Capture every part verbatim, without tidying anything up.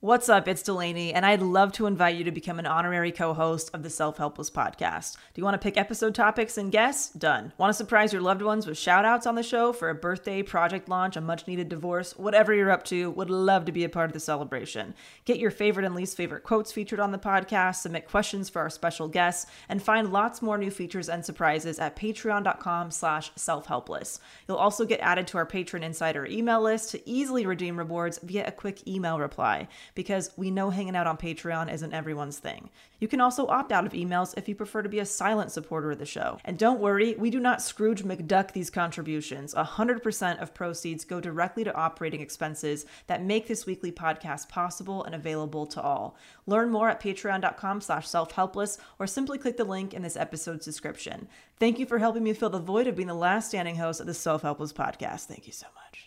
What's up? It's Delaney, and I'd love to invite you to become an honorary co-host of the Self-Helpless podcast. Do you want to pick episode topics and guests? Done. Want to surprise your loved ones with shout-outs on the show for a birthday, project launch, a much-needed divorce? Whatever you're up to, would love to be a part of the celebration. Get your favorite and least favorite quotes featured on the podcast, submit questions for our special guests, and find lots more new features and surprises at patreon.com slash self-helpless. You'll also get added to our Patron Insider email list to easily redeem rewards via a quick email reply, because we know hanging out on Patreon isn't everyone's thing. You can also opt out of emails if you prefer to be a silent supporter of the show. And don't worry, we do not Scrooge McDuck these contributions. one hundred percent of proceeds go directly to operating expenses that make this weekly podcast possible and available to all. Learn more at patreon.com slash self-helpless or simply click the link in this episode's description. Thank you for helping me fill the void of being the last standing host of the Self-Helpless podcast. Thank you so much.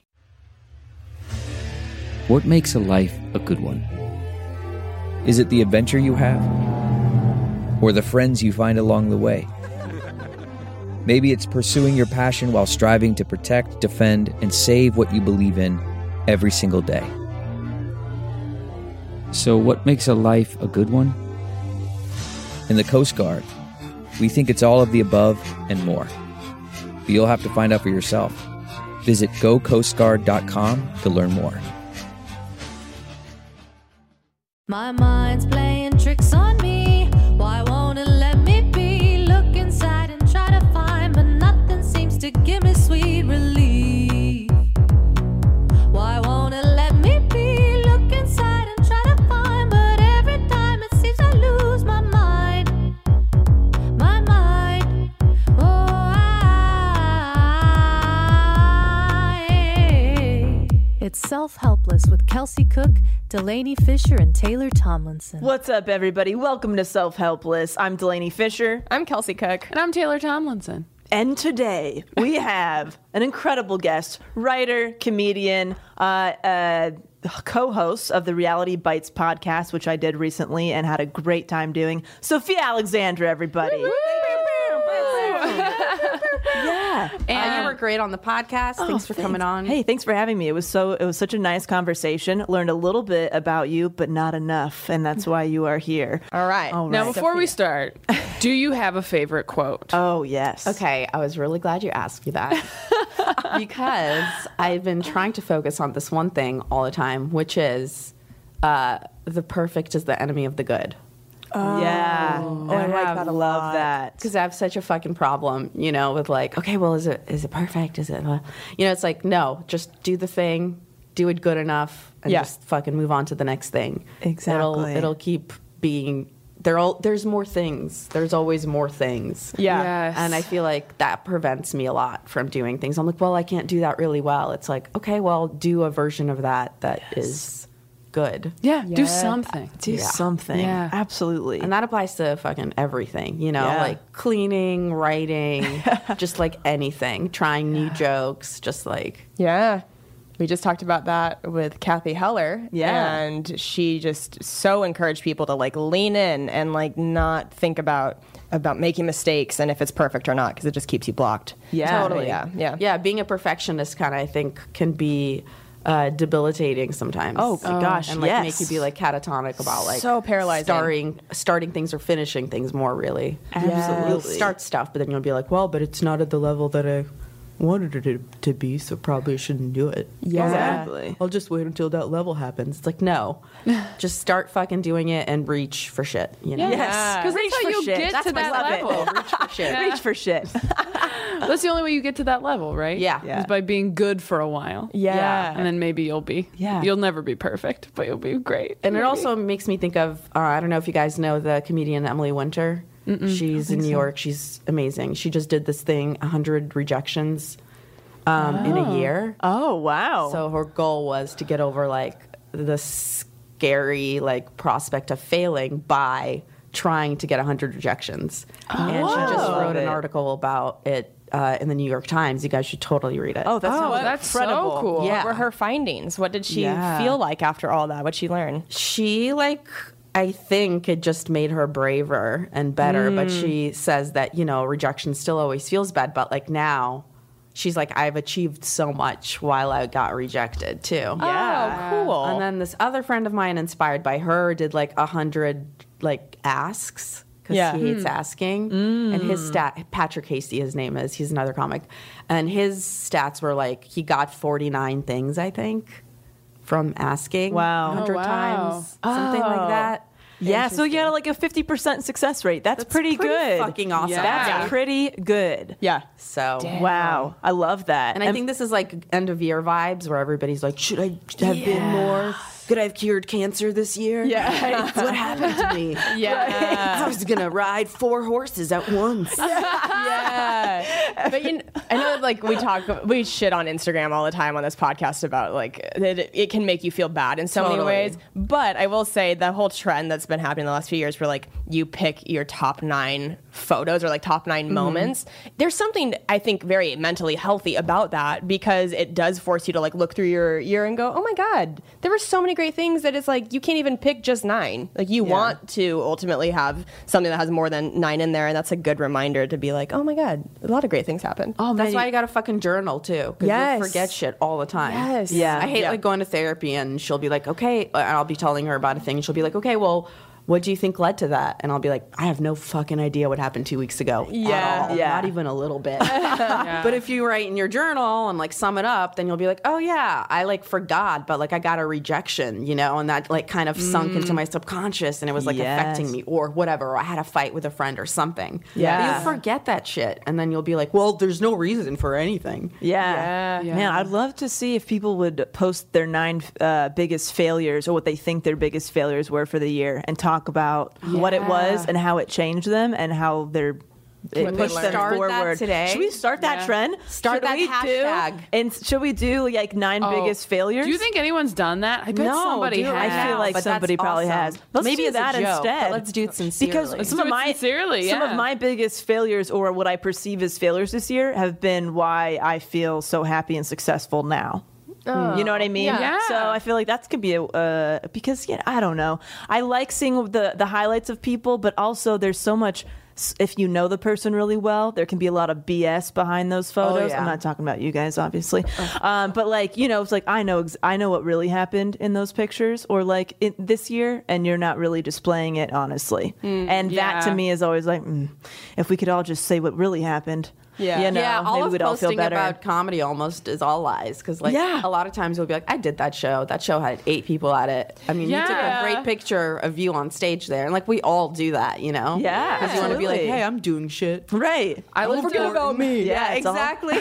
What makes a life a good one? Is it the adventure you have? Or the friends you find along the way? Maybe it's pursuing your passion while striving to protect, defend, and save what you believe in every single day. So what makes a life a good one? In the Coast Guard, we think it's all of the above and more. But you'll have to find out for yourself. Visit go coast guard dot com to learn more. My mind's playing tricks on me. Why won't it let me be? Look inside and try to find, but nothing seems to give me sweet relief. Why won't it let me be? Look inside and try to find, but every time it seems I lose my mind. My mind. Oh, I. It's Self-Helpless with Kelsey Cook, Delaney Fisher, and Taylor Tomlinson. What's up, everybody? Welcome to Self-Helpless. I'm Delaney Fisher. I'm Kelsey Cook. And I'm Taylor Tomlinson. And today we have an incredible guest, writer, comedian, uh, uh, co-host of the Reality Bites podcast, which I did recently and had a great time doing. Sophia Alexandra, everybody. Yeah, and uh, you were great on the podcast. Oh, thanks for thanks. coming on. Hey, thanks for having me. It was so it was such a nice conversation. Learned a little bit about you, but not enough, and that's why you are here. All right. All right. Now, before Sophia. we start, do you have a favorite quote? Oh, yes. Okay, I was really glad you asked me that because I've been trying to focus on this one thing all the time, which is uh, the perfect is the enemy of the good. Oh, yeah. Oh, I, I like that a lot. Love that. Because I have such a fucking problem, you know, with like, okay, well, is it is it perfect? Is it, uh, you know, it's like, no, just do the thing, do it good enough, and yeah. just fucking move on to the next thing. Exactly. It'll, it'll keep being, there. All, there's more things. There's always more things. Yeah. Yes. And I feel like that prevents me a lot from doing things. I'm like, well, I can't do that really well. It's like, okay, well, do a version of that that yes. is good. Yeah, yeah. do something. Do yeah. something. Yeah. Absolutely. And that applies to fucking everything, you know, yeah. like cleaning, writing, just like anything, trying new jokes, just like. Yeah. We just talked about that with Kathy Heller. Yeah. And she just so encouraged people to like lean in and like not think about about making mistakes and if it's perfect or not, because it just keeps you blocked. Yeah. Totally. Yeah. Yeah. Yeah. Being a perfectionist kind of, I think, can be Uh, debilitating sometimes. Oh, my gosh, and like yes. make you be like catatonic about like So paralyzing. starting starting things or finishing things more really. Absolutely. You'll start stuff, but then you'll be like, well, but it's not at the level that I wanted it to, to be, so probably I shouldn't do it. Yeah. Exactly. I'll just wait until that level happens. It's like, no, just start fucking doing it and reach for shit. You know? Yes. Because Reach that's how for you shit. get That's to my that love it. level. Reach for shit. Reach for shit. That's the only way you get to that level, right? Yeah. Yeah. Is by being good for a while. Yeah. And then maybe you'll be. Yeah. You'll never be perfect, but you'll be great. And it Maybe. also makes me think of, uh, I don't know if you guys know the comedian Emily Winter. Mm-mm. She's in New so. York. She's amazing. She just did this thing, one hundred rejections um, in a year. Oh, wow. So her goal was to get over like the scary like prospect of failing by trying to get one hundred rejections. Oh. And she just Love wrote an it. article about it uh, in the New York Times. You guys should totally read it. Oh, that Oh, sounds that's incredible. so cool. Yeah. What were her findings? What did she Yeah. feel like after all that? What'd she learn? She like I think it just made her braver and better, but she says that, you know, rejection still always feels bad, but like now she's like, I've achieved so much while I got rejected too. Yeah, cool. And then this other friend of mine, inspired by her, did like a hundred like asks because Yeah. he hates asking. And his stat, Patrick Hasty, his name is. He's another comic, and his stats were like he got forty-nine things, I think, from asking. Wow. a hundred Oh, wow. times, something Oh. like that. Yeah, so you Interesting. got like a fifty percent success rate. That's, That's pretty, pretty good. fucking awesome. Yeah. That's Yeah. pretty good. Yeah. So Wow. I love that. And I think this is like end of year vibes where everybody's like, should I have been more? Could I have cured cancer this year? Yeah. What happened to me? Yeah. I was gonna ride four horses at once. Yeah. But you know, I know that, like, we talk, we shit on Instagram all the time on this podcast about, like, that it, it can make you feel bad in so many Totally. ways. But I will say the whole trend that's been happening the last few years where, like, you pick your top nine photos or, like, top nine Mm-hmm. moments. There's something, I think, very mentally healthy about that because it does force you to, like, look through your year and go, oh my God, there were so many great things that it's like you can't even pick just nine. Like, you want to ultimately have something that has more than nine in there, and that's a good reminder to be like, oh my God, a lot of great things happen. Oh, that's why you got to fucking journal too. Because Yes. you forget shit all the time. Yes. Yeah. I hate Yeah. like going to therapy and she'll be like, okay, and I'll be telling her about a thing and she'll be like, okay, well, what do you think led to that? And I'll be like, I have no fucking idea what happened two weeks ago. Yeah. At all. Yeah. Not even a little bit. But if you write in your journal and like sum it up, then you'll be like, oh yeah, I like forgot, but like I got a rejection, you know, and that like kind of sunk into my subconscious and it was like Yes. affecting me or whatever. Or I had a fight with a friend or something. Yeah. But you forget that shit. And then you'll be like, well, there's no reason for anything. Yeah. Yeah. Man, I'd love to see if people would post their nine uh, biggest failures or what they think their biggest failures were for the year and talk about what it was and how it changed them and how they're it What they pushed them learned. Start that forward. today? Should we start that Yeah. trend? Start Should that we hashtag. Do, and should we do like nine Oh. biggest failures? Do you think anyone's done that? I bet No, somebody do it has. I feel like but that's somebody probably awesome. has. Let's Maybe do as a that joke, but instead. let's do it sincerely. Because some Do of it my sincerely, some yeah. of my biggest failures, or what I perceive as failures this year, have been why I feel so happy and successful now. You know what I mean? Yeah. So I feel like that could be a uh, because yeah, I don't know. I like seeing the the highlights of people, but also there's so much. If you know the person really well, there can be a lot of B S behind those photos. yeah. I'm not talking about you guys, obviously, um, but like you know, it's like I know ex- I know what really happened in those pictures, or like in, this year, and you're not really displaying it honestly. and that to yeah. me is always like, mm, if we could all just say what really happened. Yeah. you know, yeah, all maybe of we'd all feel posting better. about comedy almost is all lies because like Yeah. a lot of times you'll be like, I did that show. That show had eight people at it. I mean, you took a Yeah. great picture of you on stage there, and like we all do that, you know? Yeah, because you want to be like, absolutely. hey, I'm doing shit. right. I looked forget up, about me. Yeah, it's all- exactly.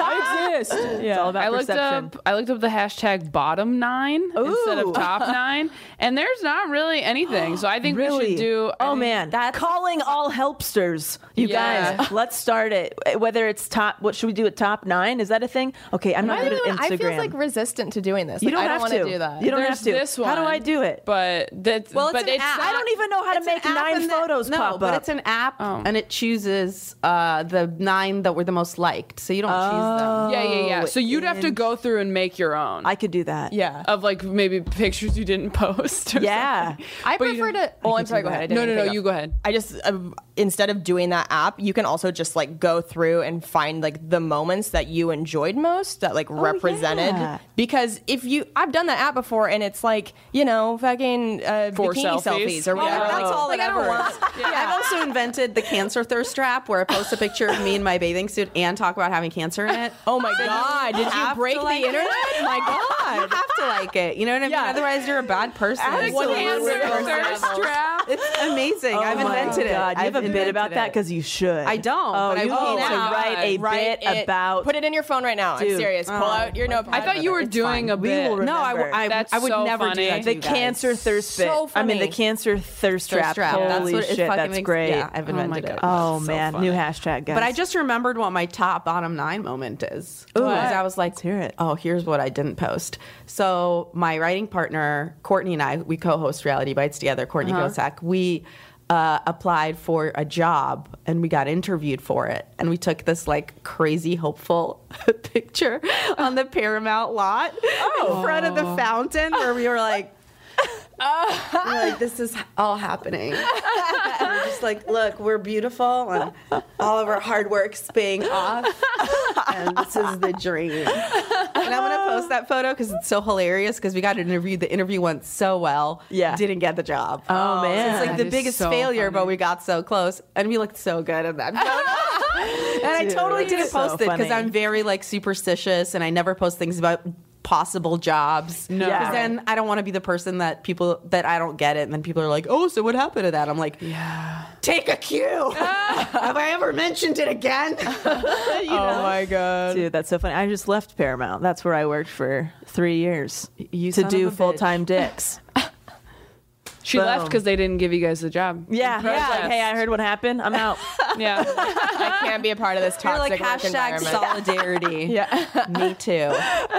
I exist. It's all about I looked perception. up. I looked up the hashtag bottom nine instead Ooh. of top nine, and there's not really anything. So I think we Really? should do. Oh I- man, that's calling all helpsters. You Yeah. guys, let's start it. Whether it's top, what should we do at top nine? Is that a thing? Okay, I'm not I, good don't at know, I Instagram. feel like resistant to doing this. you Like, don't I don't have want to do that. You don't There's have to. this one. How do I do it? But that's Well, it's but an it's app. not- I don't even know how to It's an make app nine and the- photos no, pop but up. it's an app Oh. and it chooses uh, the nine that were the most liked. So you don't choose them. Yeah, yeah, yeah. So you'd have to go through and make your own. I could do that. Yeah. of like maybe pictures you didn't post. or Yeah. something. I But you prefer don't- to. Oh, I'm sorry. Go ahead. I didn't No, no, mean to no. cut You off. go ahead. I just uh, instead of doing that app, you can also just like go through and find like the moments that you enjoyed most that like represented. yeah. Because if you, I've done that app before, and it's like you know fucking uh, Four bikini selfies. selfies or Yeah. whatever. That's all like, it I don't ever want- was. I've also invented the cancer thirst trap where I post a picture of me in my bathing suit and talk about having cancer in it. Oh my god! Did you have break to the like it. internet? My You god! have to like it. You know what I mean? Yeah. Otherwise, you're a bad person. Absolutely. Cancer thirst trap. It's amazing. I've Oh my invented it. God, you I've have a bit invented about that it. because you should. I don't, Oh, but I you will need to now. write a Write bit it- about. Put it in your phone right now. Dude. I'm serious. Pull Oh, out your notepad. I thought you were It's doing fine. a We bit. will No, I, remember. I, That's I would so never funny. do that to the you guys. cancer thirst bit. So I mean, the funny. cancer thirst Thirst trap. trap. Holy That's what it shit, fucking that's makes- great. Yeah, I've Oh my invented it. God. Oh So man, funny. new hashtag, guys. But I just remembered what my top bottom nine moment is. Because I was like, Let's hear it. oh, here's what I didn't post. So my writing partner, Courtney and I, we co-host Reality Bites together, Courtney Gosak. We uh, applied for a job and we got interviewed for it. And we took this like crazy hopeful picture on the Paramount lot in front of the fountain where we were like, we're like, this is all happening. And we're just like, look, we're beautiful and all of our hard work's paying off. man, this is the dream. And I'm gonna post that photo because it's so hilarious. Because we got an interview. The interview went so well. Yeah. Didn't get the job. Oh, man. So it's like That the is biggest so failure, funny. but we got so close, and we looked so good in that photo. And I Dude, totally that's didn't so post it because funny. I'm very like superstitious, and I never post things about possible jobs. No. Yeah. Because then I don't want to be the person that people that I don't get it, and then people are like, "Oh, so what happened to that?" I'm like, Yeah. "Take a cue." Have I ever mentioned it again? Oh my god. Dude, that's so funny. I just left Paramount. That's where I worked for three years You to son do of a bitch. full time dicks. She left Boom. because they didn't give you guys the job. Yeah, In yeah. Like, protest. hey, I heard what happened. I'm out. Yeah. I can't be a part of this You're toxic like work hashtag environment. solidarity. Yeah. Me too.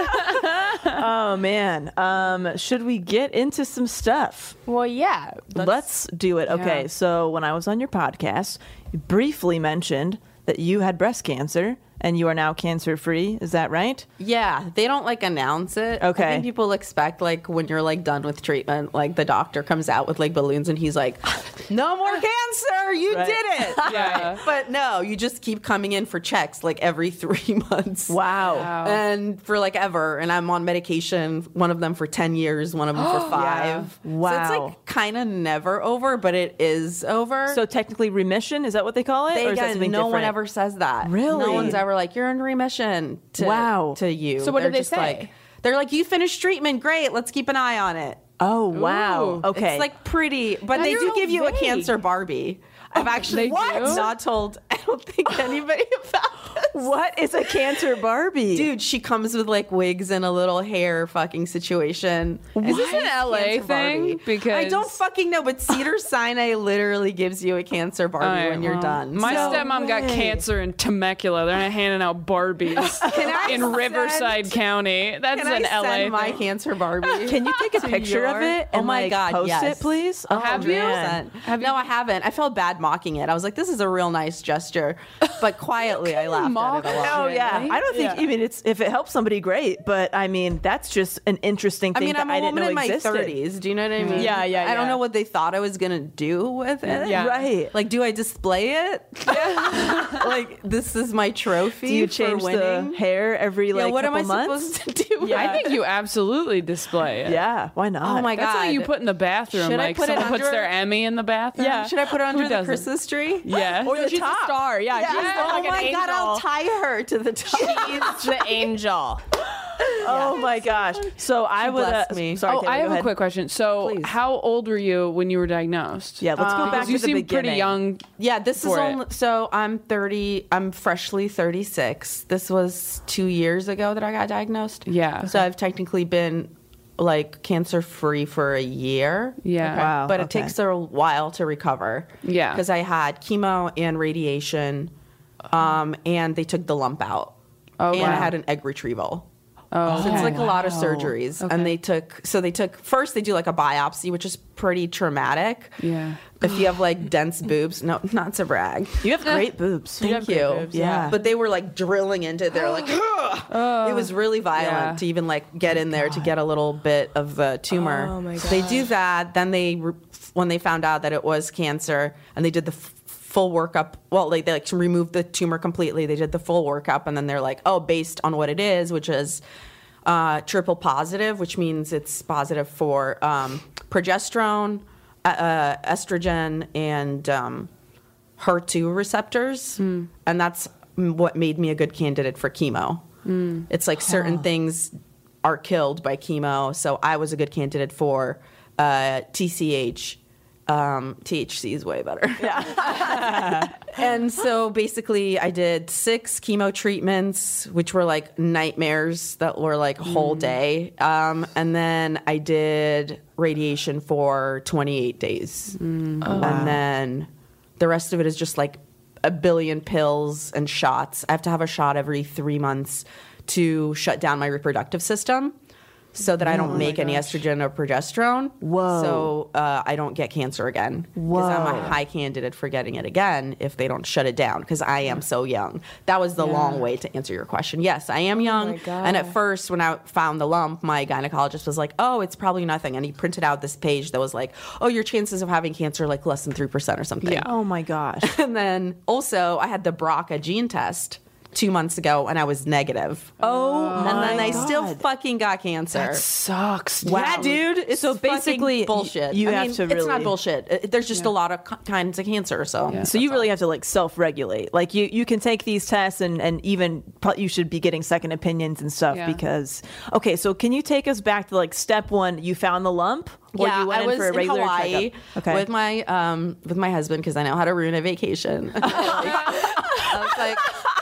Oh man. Um, should we get into some stuff? Well, yeah. Let's, do it. Okay. Yeah. So when I was on your podcast, you briefly mentioned that you had breast cancer and you are now cancer free. Is that right? Yeah, they don't like announce it. Okay. I think people expect like when you're like done with treatment, like the doctor comes out with like balloons and he's like, "No more cancer, you Right. did it." Yeah. But no, you just keep coming in for checks like every three months. Wow. Wow. And for like ever, and I'm on medication. One of them for ten years, one of them for five. Wow. So it's like kind of never over, but it is over. So technically remission, is that what they call it? They, or is that again, something no one different? ever says that. Really? No one's ever like, "You're in remission." To, Wow. To you. So what They're did they just say? Like, they're like, "You finished treatment. Great. Let's keep an eye on it." Oh wow. Ooh. Okay. It's like pretty, but they That's do so give you a vague. cancer Barbie. I've actually They do? not told, I don't think anybody about this. what is a cancer Barbie? Dude, she comes with like wigs and a little hair fucking situation. Is this an L A Cancer thing? Barbie. Because I don't fucking know, but Cedar Sinai literally gives you a cancer Barbie All right, when you're well, done. My So- stepmom got way. cancer in Temecula. They're not handing out Barbies I in send- Riverside County. That's Can an I L A send my thing. cancer Barbie? Can you take a picture of your- it Oh and my like, God, post yes. it, please? Oh, Have you? man. Have no, I haven't. I felt bad mocking it. I was like, "This is a real nice gesture," but quietly I laughed mock at it a lot. Oh yeah, Really? I don't think. Yeah. I mean, it's if it helps somebody, great. But I mean, that's just an interesting I thing mean, that I'm a I didn't woman know in my existed. thirties. Do you know what I mean? Yeah, yeah, I don't yeah. know what they thought I was gonna do with it. Yeah. Right. Like, do I display it? Like, this is my trophy. Do you for change winning? the hair every Yeah, like what am couple I months? supposed to do? I think you absolutely display it. Yeah, why not? Oh my That's god. something you put in the bathroom. Should I like put it someone puts under- their Emmy in the bathroom. Yeah. Should I put it under the doesn't? Christmas tree? Yeah. Or the She's top. a star. Yeah. Yeah. She's Oh like an my god, I'll angel. tie her to the top. She's the angel. Oh my gosh. So I would. Uh, blessed me. Sorry, Oh, Taylor, I go have a ahead. quick question. So, Please. how old were you when you were diagnosed? Yeah, let's go back Because to you the seem beginning. pretty young. Yeah, this for is it. only so I'm thirty. I'm freshly thirty-six. This was two years ago that I got diagnosed. Yeah. So I've technically been like cancer free for a year. Yeah. Okay. Wow, But it okay. takes a while to recover. Yeah. Because I had chemo and radiation, um, and they took the lump out. Oh, and wow. I had an egg retrieval. Oh, So it's okay. like a lot of surgeries. Okay. And they took, so they took, first they do like a biopsy, which is pretty traumatic. Yeah. If you have like dense boobs, no, not to brag. You have great boobs. Thank have great you. boobs, yeah. But they were like drilling into it. They're like, "Ugh." It was really violent Yeah. to even like get in there to get a little bit of the tumor. Oh, my So they do that. Then they, re- when they found out that it was cancer and they did the f- full workup, well, they, they like removed the tumor completely. They did the full workup and then they're like, oh, based on what it is, which is uh, triple positive, which means it's positive for um, progesterone, uh, uh, estrogen, and um, H E R two receptors, and that's m- what made me a good candidate for chemo. It's like certain things are killed by chemo, so I was a good candidate for uh, T C H. Um, T H C is way better. Yeah. And so basically, I did six chemo treatments, which were like nightmares that were like a whole day. Um, and then I did radiation for twenty-eight days. And then the rest of it is just like a billion pills and shots. I have to have a shot every three months to shut down my reproductive system so that I don't make any estrogen or progesterone. Whoa. So uh, I don't get cancer again. Because I'm a high candidate for getting it again if they don't shut it down because I am so young. That was the long way to answer your question. Yes, I am young. And at first, when I found the lump, my gynecologist was like, oh, it's probably nothing. And he printed out this page that was like, oh, your chances of having cancer are like less than three percent or something. Yeah. Oh my gosh. And then also, I had the B R C A gene test two months ago and I was negative. Oh, and my then I God. still fucking got cancer. That sucks. Yeah, dude. It's So fucking basically, bullshit. you I have mean, to It's not really- bullshit. It- there's just a lot of k- kinds of cancer. So, Yeah. So you really have to like self-regulate. Like you, you can take these tests and, and even pro- you should be getting second opinions and stuff Yeah. because, okay, so can you take us back to like step one, you found the lump? Or yeah, you went I in was for a in regular Hawaii checkup? Okay. with my um with my husband because I know how to ruin a vacation. I was like,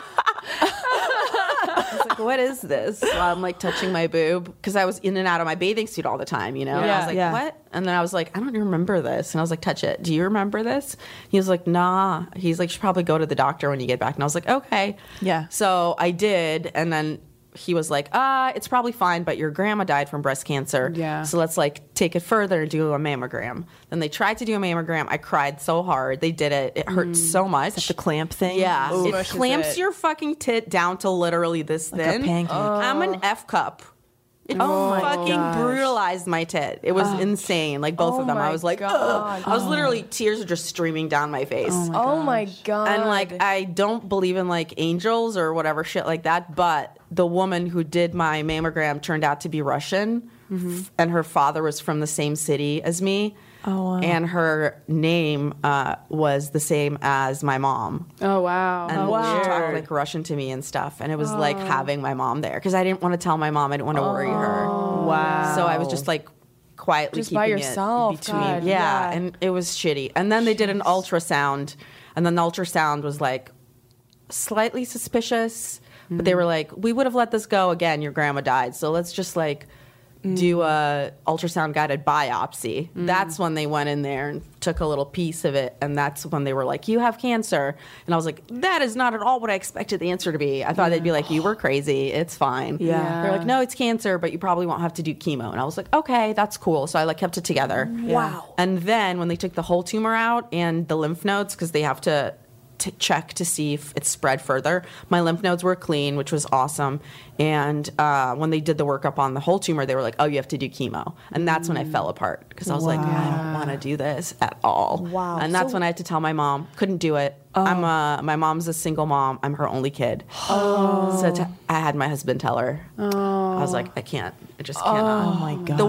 I was like, what is this? So I'm like touching my boob because I was in and out of my bathing suit all the time, you know. And I Yeah, was like, yeah. what? And then I was like, I don't even remember this. And I was like, touch it. Do you remember this? He was like, nah. He's like, you should probably go to the doctor when you get back. And I was like, okay. Yeah. So I did, and then he was like, ah, it's probably fine, but your grandma died from breast cancer. Yeah. So let's like take it further and do a mammogram. Then they tried to do a mammogram. I cried so hard. They did it. It hurt so much. the clamp thing? Yeah. Ooh. It Smushes clamps it. your fucking tit down to literally this Like a thin. pancake. I'm an F cup. It Oh my fucking gosh. brutalized my tit. It was insane. Like both Oh of them. I my was like, God. ugh. I was literally, tears are just streaming down my face. Oh my god. And like I don't believe in like angels or whatever shit like that, but the woman who did my mammogram turned out to be Russian, f- and her father was from the same city as me. Oh, wow. And her name uh, was the same as my mom. Oh wow. And wow. she talked like Russian to me and stuff. And it was like having my mom there because I didn't want to tell my mom. I didn't want to worry her. Wow. So I was just like quietly Just by keeping yourself, it between. God, yeah, yeah. and it was shitty. And then they did an ultrasound, and then the ultrasound was like slightly suspicious, but they were like, "We would have let this go again. Your grandma died, so let's just like." Do a ultrasound guided biopsy. That's when they went in there and took a little piece of it, and that's when they were like, "You have cancer." And I was like, "That is not at all what I expected the answer to be." I thought they'd be like, "You were crazy. It's fine." Yeah. They're like, "No, it's cancer, but you probably won't have to do chemo." And I was like, "Okay, that's cool." So I like kept it together. Wow. And then when they took the whole tumor out and the lymph nodes, because they have to to check to see if it's spread further. My lymph nodes were clean, which was awesome. And uh, when they did the workup on the whole tumor, they were like, "Oh, you have to do chemo." And that's when I fell apart because I was like, "I don't want to do this at all." Wow. And that's So- when I had to tell my mom, couldn't do it. I'm a, my mom's a single mom. I'm her only kid. Oh. So t- I had my husband tell her. Oh. I was like, I can't. I just cannot. Oh my God.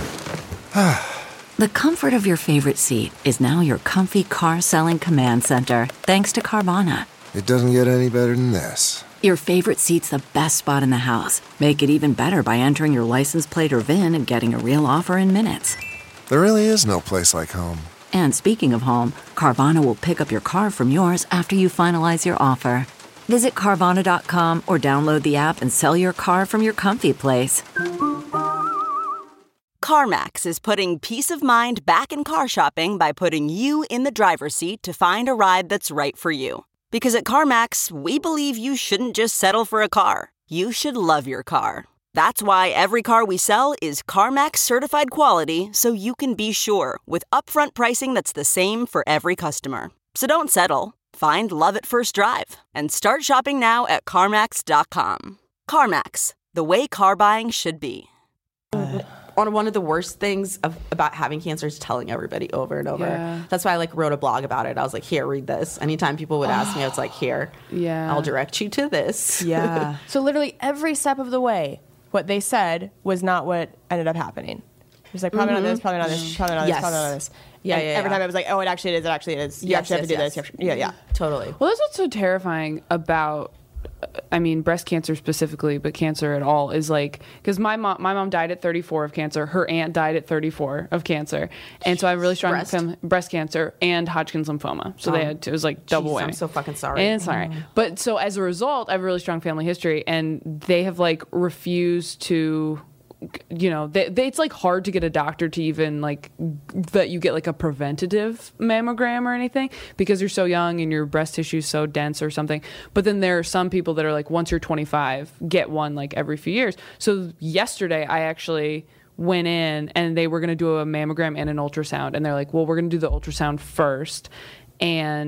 The comfort of your favorite seat is now your comfy car selling command center, thanks to Carvana. It doesn't get any better than this. Your favorite seat's the best spot in the house. Make it even better by entering your license plate or V I N and getting a real offer in minutes. There really is no place like home. And speaking of home, Carvana will pick up your car from yours after you finalize your offer. Visit Carvana dot com or download the app and sell your car from your comfy place. CarMax is putting peace of mind back in car shopping by putting you in the driver's seat to find a ride that's right for you. Because at CarMax, we believe you shouldn't just settle for a car. You should love your car. That's why every car we sell is CarMax certified quality, so you can be sure with upfront pricing that's the same for every customer. So don't settle. Find love at first drive and start shopping now at CarMax dot com. CarMax, the way car buying should be. On one of the worst things of, about having cancer is telling everybody over and over. Yeah. That's why I like wrote a blog about it. I was like, here, read this. Anytime people would ask me, I was like, here, Yeah. I'll direct you to this. Yeah. So literally every step of the way, what they said was not what ended up happening. It was like, probably not this, probably not this, probably not this, Yes. probably not this. Yeah, And yeah, every yeah. time it was like, oh, it actually is, it actually is. You Yes, actually have to yes, do yes. this. You have to, yeah, yeah. Totally. Well, that's what's so terrifying about, I mean, breast cancer specifically, but cancer at all is like, because my mom, my mom died at thirty-four of cancer. Her aunt died at thirty-four of cancer, and so I have really strong Breast? family, breast cancer and Hodgkin's lymphoma. So they had to, it was like double Jeez, whammy. I'm so fucking sorry. And sorry, but so as a result, I have a really strong family history, and they have like refused to. You know, they, they, it's like hard to get a doctor to even like that you get like a preventative mammogram or anything because you're so young and your breast tissue is so dense or something. But then there are some people that are like, once you're twenty-five, get one like every few years. So yesterday I actually went in and they were going to do a mammogram and an ultrasound. And they're like, well, we're going to do the ultrasound first. And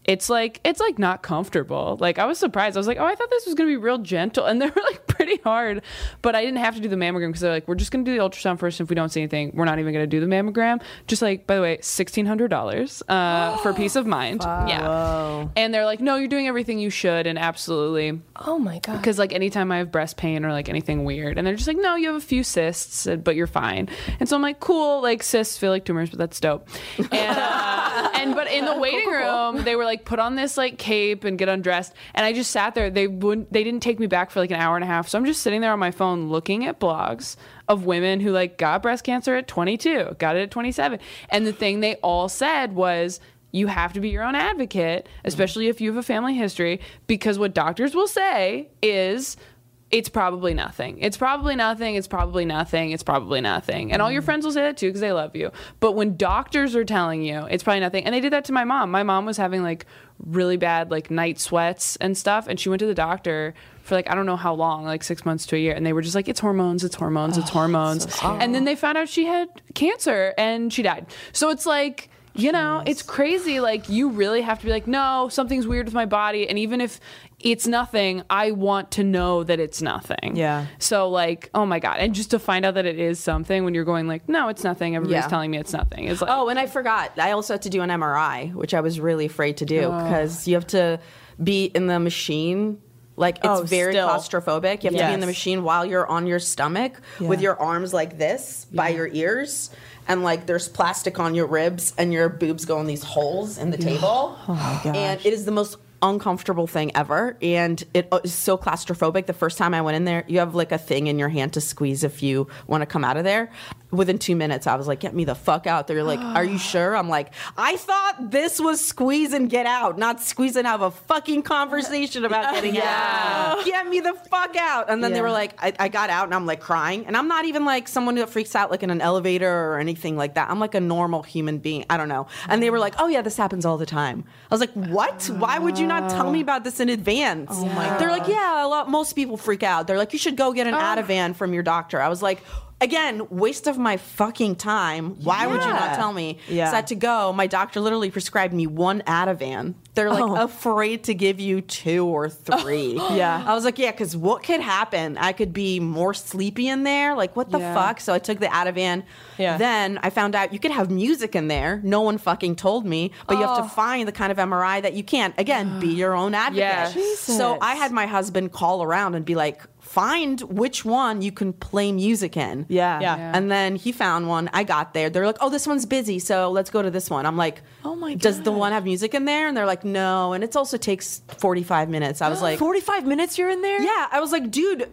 it's like it's like not comfortable. Like I was surprised. I was like, oh, I thought this was gonna be real gentle, and they were like pretty hard. But I didn't have to do the mammogram because they're like, we're just gonna do the ultrasound first. And if we don't see anything, we're not even gonna do the mammogram. Just like, by the way, sixteen hundred dollars uh, for peace of mind. Wow. Yeah. Whoa. And they're like, no, you're doing everything you should, and absolutely. Oh my god. Because like anytime I have breast pain or like anything weird, and they're just like, no, you have a few cysts, but you're fine. And so I'm like, cool. Like cysts feel like tumors, but that's dope. And uh, and but in the waiting cool, cool, room, they were like, put on this like cape and get undressed. And I just sat there. They wouldn't. They didn't take me back for like an hour and a half. So I'm just sitting there on my phone looking at blogs of women who like got breast cancer at twenty-two, got it at twenty-seven, and the thing they all said was, you have to be your own advocate, especially if you have a family history, because what doctors will say is, it's probably nothing. It's probably nothing. It's probably nothing. It's probably nothing. And all your friends will say that too because they love you. But when doctors are telling you it's probably nothing, and they did that to my mom. My mom was having like really bad like night sweats and stuff, and she went to the doctor for like I don't know how long, like six months to a year, and they were just like, it's hormones, it's hormones, it's hormones. And then they found out she had cancer and she died. So it's like, you know, it's crazy. Like, you really have to be like, no, something's weird with my body. And even if it's nothing, I want to know that it's nothing. Yeah. So, like, oh my God. And just to find out that it is something when you're going, like, no, it's nothing. Everybody's Yeah. telling me it's nothing. It's like, Oh, and I forgot. I also had to do an M R I, which I was really afraid to do because you have to be in the machine. Like, it's Oh, very still. claustrophobic. You have to be in the Yes. machine while you're on your stomach with Yeah. your arms like this by your ears. And, like, there's plastic on your ribs and your boobs go in these holes in the table. Oh my gosh. And it is the most uncomfortable thing ever. And it is so claustrophobic. The first time I went in there, you have, like, a thing in your hand to squeeze if you want to come out of there. Within two minutes, I was like, get me the fuck out. They're like, are you sure? I'm like, I thought this was squeeze and get out, not squeeze and have a fucking conversation about getting out. Get me the fuck out. And then they Yeah. were like, I, I got out and I'm like crying. And I'm not even like someone that freaks out like in an elevator or anything like that. I'm like a normal human being. I don't know. And they were like, oh yeah, this happens all the time. I was like, what? Why would you not tell me about this in advance? Oh my They're like, yeah, a lot, most people freak out. They're like, you should go get an Ativan from your doctor. I was like, again, waste of my fucking time. Why would you not Yeah. tell me? Yeah. So I had to go. My doctor literally prescribed me one Ativan. They're like Oh. afraid to give you two or three. Yeah. I was like, yeah, because what could happen? I could be more sleepy in there. Like, what the Yeah. fuck? So I took the Ativan. Yeah. Then I found out you could have music in there. No one fucking told me. But you have to find the kind of M R I that you can't. Again, be your own advocate. Yeah. So I had my husband call around and be like, find which one you can play music in. Yeah. Yeah. Yeah. And then he found one. I got there. They're like, oh, this one's busy, so let's go to this one. I'm like, Oh my does the God. one have music in there? And they're like, no. And it also takes forty-five minutes. I was like, forty-five minutes you're in there? yeah. I was like, dude,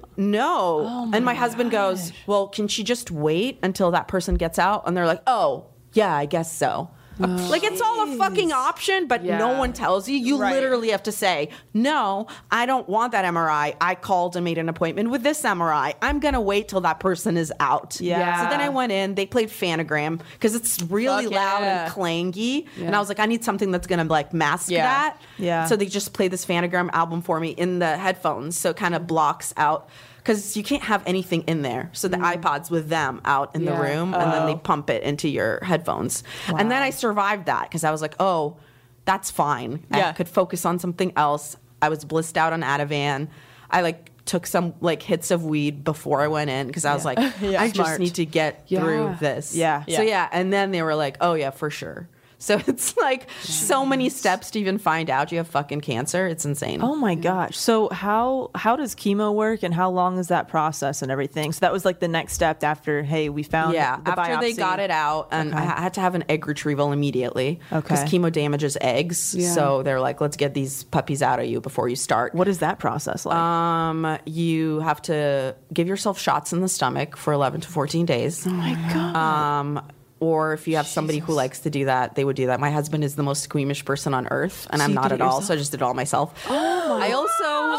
no. and my husband goes, well, can she just wait until that person gets out? And they're like, oh, yeah, I guess so. Like, it's all a fucking option, but Yeah. no one tells you. You Right. literally have to say, no, I don't want that M R I. I called and made an appointment with this M R I. I'm going to wait till that person is out. Yeah. So then I went in. They played Phanogram because it's really Fuck loud yeah. and clangy. And I was like, I need something that's going to, like, mask Yeah. that. Yeah. So they just played this Phanogram album for me in the headphones. So it kind of blocks out. Because you can't have anything in there. So the iPod's with them out in the Yeah. room, and then they pump it into your headphones. And then I survived that because I was like, oh, that's fine. I Yeah. could focus on something else. I was blissed out on Ativan. I like took some like hits of weed before I went in because I was like, Yeah. I Smart. just need to get Yeah. through this. Yeah. So yeah, and then they were like, oh yeah, for sure. So it's like so many steps to even find out you have fucking cancer. It's insane. Oh my gosh. So how how does chemo work and how long is that process and everything? So that was like the next step after, hey, we found Yeah, the after they biopsy. got it out, and I had to have an egg retrieval immediately because Okay. chemo damages eggs. Yeah. So they're like, let's get these puppies out of you before you start. What is that process like? Um, you have to give yourself shots in the stomach for eleven to fourteen days. Oh my god. Um, or if you have somebody who likes to do that, they would do that. My husband is the most squeamish person on earth, and I'm you not did at it all, so I just did it all myself. I also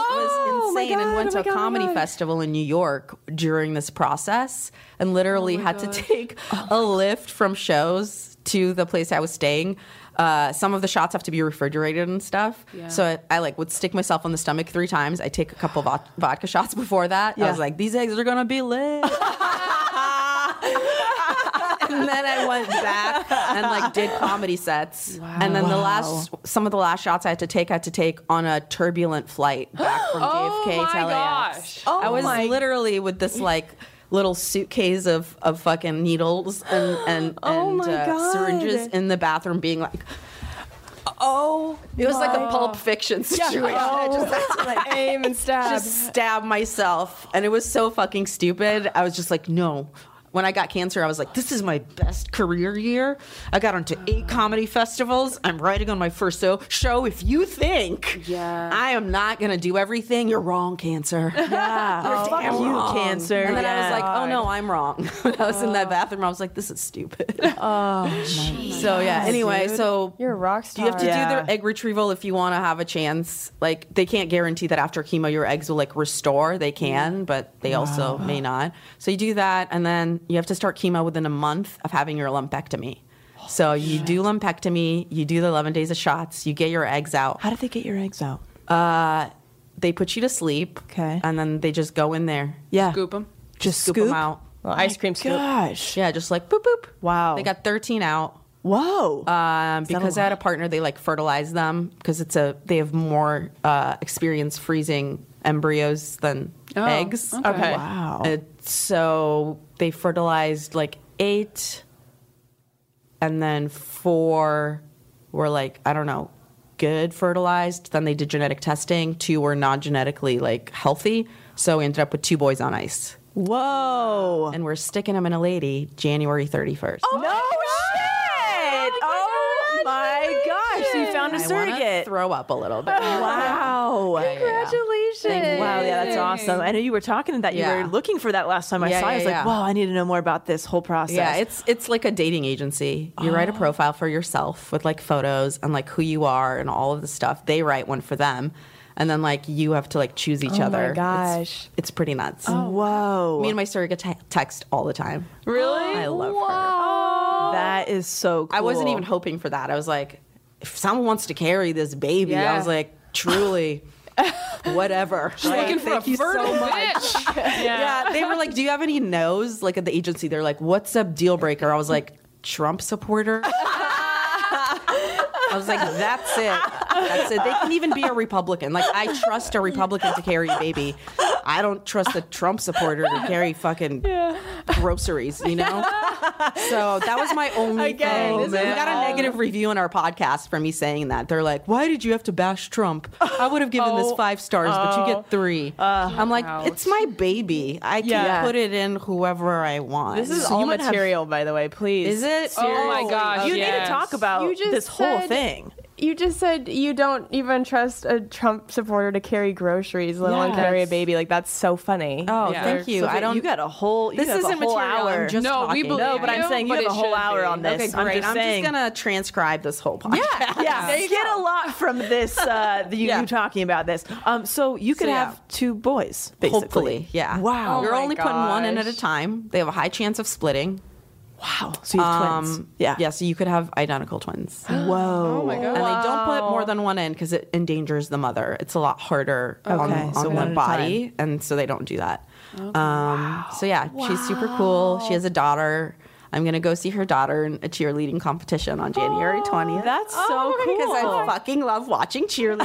Oh was my insane and God, went oh to my a God, oh my comedy God. festival in New York during this process, and literally had to take a lift from shows to the place I was staying. Uh, some of the shots have to be refrigerated and stuff. So I, I like would stick myself on the stomach three times. I take a couple of vod- vodka shots before that. I Yeah. was like, these eggs are gonna be lit. And then I went back and like did comedy sets. And then the last, some of the last shots I had to take, I had to take on a turbulent flight back from Oh J F K my to L A X. gosh. Oh I was my- literally with this like little suitcase of, of fucking needles and, and, Oh and my uh, God. syringes in the bathroom being like, Oh, it was like a Pulp Fiction situation. I just had to like aim and stab. just stab myself. And it was so fucking stupid. I was just like, no. When I got cancer, I was like, this is my best career year. I got onto eight comedy festivals. I'm writing on my first so- show. If you think Yeah. I am not going to do everything, you're wrong, cancer. Yeah. You're damn you, wrong. cancer. And then I was Yeah. like, oh no, I'm wrong. When I was in that bathroom, I was like, this is stupid. Oh, so yeah. Anyway, so You're a rock star. you have to Yeah. do their egg retrieval if you want to have a chance. Like they can't guarantee that after chemo your eggs will like restore. They can, but they also may not. So you do that, and then you have to start chemo within a month of having your lumpectomy. So you do lumpectomy, you do the eleven days of shots, you get your eggs out. How did they get your eggs out? Uh, they put you to sleep, Okay. and then they just go in there, Yeah. Scoop them. Just scoop, scoop them out. Well, ice cream scoop. Gosh. Yeah, just like boop boop. Wow. They got thirteen out. Whoa. Um, that a because I had a partner, they like fertilize them because it's a they have more uh, experience freezing embryos than Oh, eggs. okay. Okay. wow. Uh, so they fertilized like eight, and then four were like I don't know, good fertilized. Then they did genetic testing. Two were non genetically like healthy. So we ended up with two boys on ice, Whoa. and we're sticking them in a lady January thirty-first. no shit. Oh my gosh. So you found a I wanna surrogate. throw up a little bit. Wow. Congratulations. Wow, yeah, that's awesome. I know you were talking that you Yeah. were looking for that last time I Yeah, saw you. I was yeah, like, yeah. wow, I need to know more about this whole process. Yeah, it's it's like a dating agency. You write a profile for yourself with like photos and like who you are and all of the stuff. They write one for them, and then like you have to like choose each Oh other. my It's- gosh. it's, pretty nuts. Whoa. Me and my surrogate te- text all the time. Really? I love her. that is so cool. I wasn't even hoping for that. I was like, if someone wants to carry this baby, I Yeah. was like, truly, whatever. She's Like, looking for a thank you so fertile much. bitch. Yeah, they were like, "Do you have any no's?" Like at the agency, they're like, "What's a deal breaker?" I was like, "Trump supporter." I was like, "That's it. That's it." They can even be a Republican. Like I trust a Republican to carry a baby. I don't trust a Trump supporter to carry fucking groceries. You know. So that was my only Again, thing. this We is got a all- negative review in our podcast for me saying that. They're like, "Why did you have to bash Trump?" I would have given this five stars, but you get three. I'm like, ouch. it's my baby. I can Yeah. put it in whoever I want. This is So all you would have- material, by the way. Please. Is it? Oh my gosh, You need yes. to talk about You just this whole said- thing. You just said you don't even trust a Trump supporter to carry groceries, let alone Yeah. carry a baby. Like that's so funny. Oh, Yeah. thank you. So I don't. You got a whole. You This have isn't a whole material. hour. I'm just No, we talking. believe no, but I'm you, saying you but have a it whole should hour be. on this. Okay, I'm great. just I'm saying. just gonna transcribe this whole podcast. yeah, There you get go. a lot from this. Uh, the, you, Yeah. you talking about this. Um, so you could So, yeah. have two boys, basically. Hopefully, yeah. Wow. You're Oh my only putting one in at a gosh. time. They have a high chance of splitting. Wow. So you have twins. Um, Yeah. Yeah. So you could have identical twins. Whoa. Oh my god. And they don't put more than one in because it endangers the mother. It's a lot harder on, Okay, so on one the at a body, and so they don't do that. Um, so yeah, she's super cool. She has a daughter. I'm gonna go see her daughter in a cheerleading competition on January twentieth. That's so cool. Because I fucking love watching cheerleading.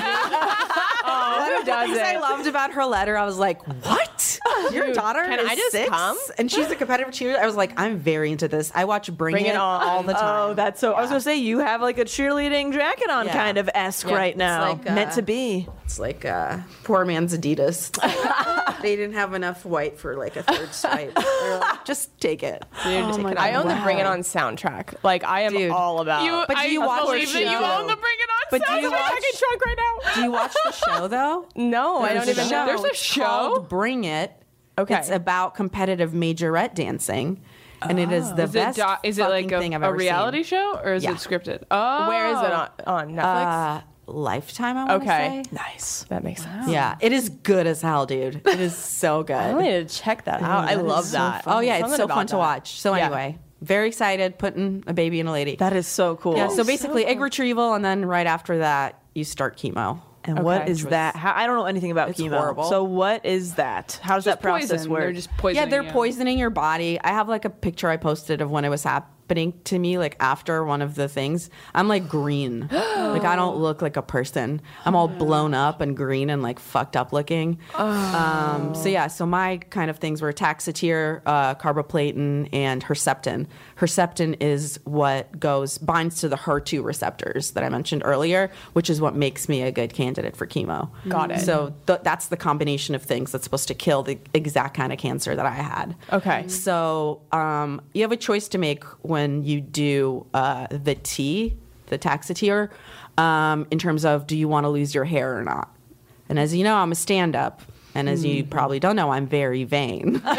Who does Things I it? loved about her letter, I was like, "What? Your daughter can is I just six? come? And she's a competitive cheerleader." I was like, "I'm very into this. I watch Bring, Bring It, It On. all the time." Oh, that's so. I was gonna say you have like a cheerleading jacket on, Yeah. kind of esque Yeah, right it's now, like, uh, meant to be. It's like uh, poor man's Adidas. They didn't have enough white for like a third stripe. They're like, just take it. Dude, Take it I out. own the Bring It On soundtrack. Like I am Dude. all about. You, But do I you watch believe the that you show? own the Bring It On But do you soundtrack. watch- fucking drunk right now. Do you watch the show though? No, I don't There's even a know. show. There's a It's show? called Bring It. Okay. It's about competitive majorette dancing, and it is the Is it, best. do- is it like fucking thing a, I've a ever reality seen. show or is Yeah. it scripted? Oh, Where is it on, on Netflix? Uh, Lifetime. I want to Okay. say. Nice. that makes sense. Yeah, it is good as hell, dude. It is so good. I need to check that out. I that is love so that. Oh yeah, it's Something so about fun to that. watch. So Yeah. anyway, very excited putting a baby in a lady. That is so cool. yeah. So basically, egg retrieval, and then right after that, you start chemo. And what Okay. is that? How, I don't know anything about It's chemo. horrible. So what is that? How does that Just process poison. work? They're just poisoning Yeah, they're you. poisoning your body. I have like a picture I posted of when it was hap- happening to me, like after one of the things, I'm like green. Like I don't look like a person. I'm all blown up and green and like fucked up looking. Oh. Um, so yeah, so my kind of things were Taxotere, uh, carboplatin, and Herceptin. Herceptin is what goes binds to the H E R two receptors that I mentioned earlier, which is what makes me a good candidate for chemo. Got it. So th- that's the combination of things that's supposed to kill the exact kind of cancer that I had. Okay. So um, you have a choice to make when you do uh, the T, the Taxotere, um, in terms of do you want to lose your hair or not. And as you know, I'm a stand-up. And as you probably don't know, I'm very vain. And